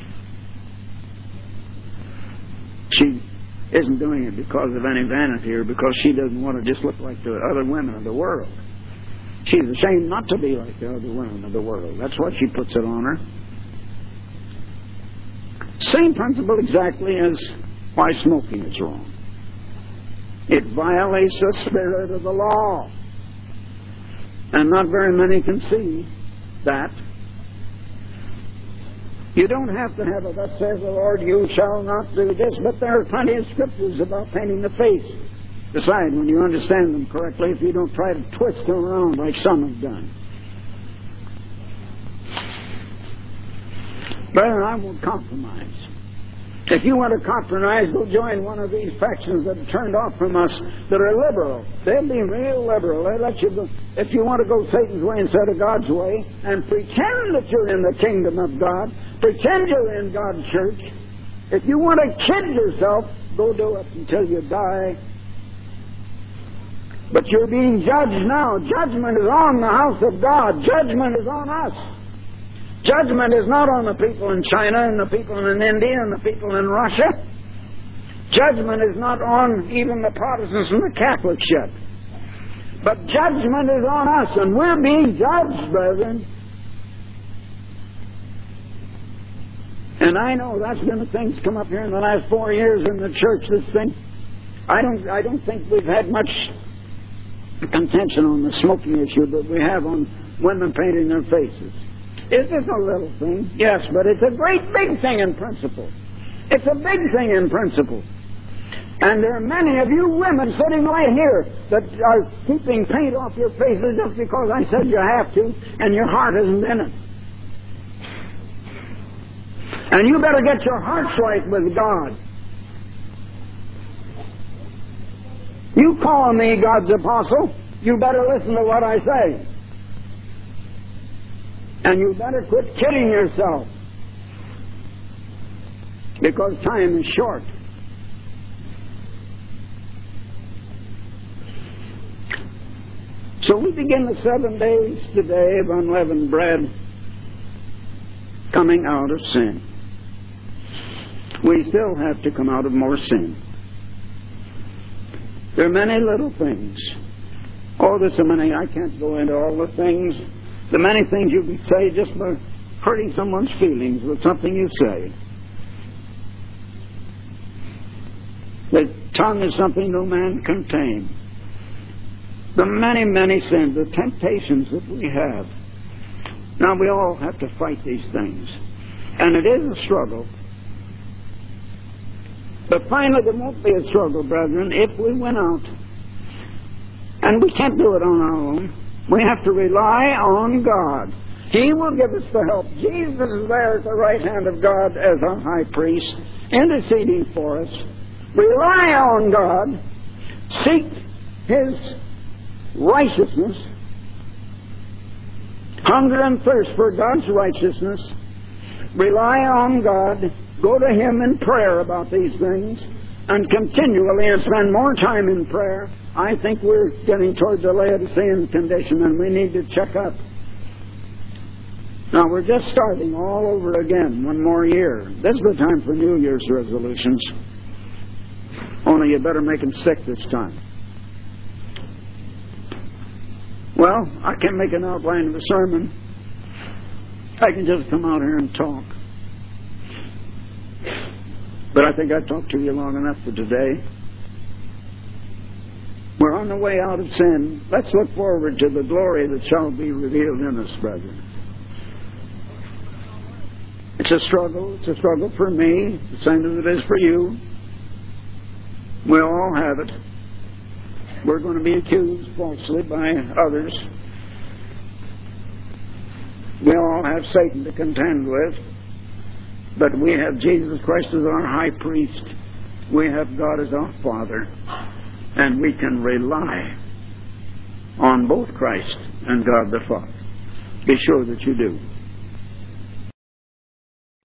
she isn't doing it because of any vanity or because she doesn't want to just look like the other women of the world. She's ashamed not to be like the other women of the world. That's what she puts it on her. Same principle exactly as why smoking is wrong. It violates the spirit of the law. And not very many can see that. You don't have to have a thus says the Lord, you shall not do this, but there are plenty of scriptures about painting the face. Decide when you understand them correctly if you don't try to twist them around like some have done. Brethren, I won't compromise. If you want to compromise, go join one of these factions that have turned off from us that are liberal. They'll be real liberal. They'll let you go. If you want to go Satan's way instead of God's way and pretend that you're in the kingdom of God, pretend you're in God's church, if you want to kid yourself, go do it until you die. But you're being judged now. Judgment is on the house of God. Judgment is on us. Judgment is not on the people in China and the people in India and the people in Russia. Judgment is not on even the Protestants and the Catholics yet. But judgment is on us, and we're being judged, brethren. And I know that's been the things come up here in the last 4 years in the church, this thing. I don't think we've had much contention on the smoking issue, but we have on women painting their faces. Is this a little thing? Yes, but it's a great big thing in principle. It's a big thing in principle. And there are many of you women sitting right here that are keeping paint off your faces just because I said you have to, and your heart isn't in it. And you better get your hearts right with God. You call me God's apostle, you better listen to what I say. And you better quit kidding yourself, because time is short. So we begin the 7 days today of unleavened bread, coming out of sin. We still have to come out of more sin. There are many little things. Oh, there's so many. I can't go into all the things. The many things you can say just by hurting someone's feelings with something you say. The tongue is something no man can tame. The many, many sins, the temptations that we have. Now, we all have to fight these things. And it is a struggle. But finally, there won't be a struggle, brethren, if we went out. And we can't do it on our own. We have to rely on God. He will give us the help. Jesus is there at the right hand of God as our high priest, interceding for us. Rely on God. Seek His righteousness. Hunger and thirst for God's righteousness. Rely on God. Go to Him in prayer about these things. And continually and spend more time in prayer. I think we're getting toward the Laodicean condition, and we need to check up. Now, we're just starting all over again, one more year. This is the time for New Year's resolutions. Only you better make them stick this time. Well, I can't make an outline of a sermon. I can just come out here and talk. But I think I've talked to you long enough for today. We're on the way out of sin. Let's look forward to the glory that shall be revealed in us, brethren. It's a struggle. It's a struggle for me, the same as it is for you. We all have it. We're going to be accused falsely by others. We all have Satan to contend with. But we have Jesus Christ as our high priest. We have God as our Father. And we can rely on both Christ and God the Father. Be sure that you do.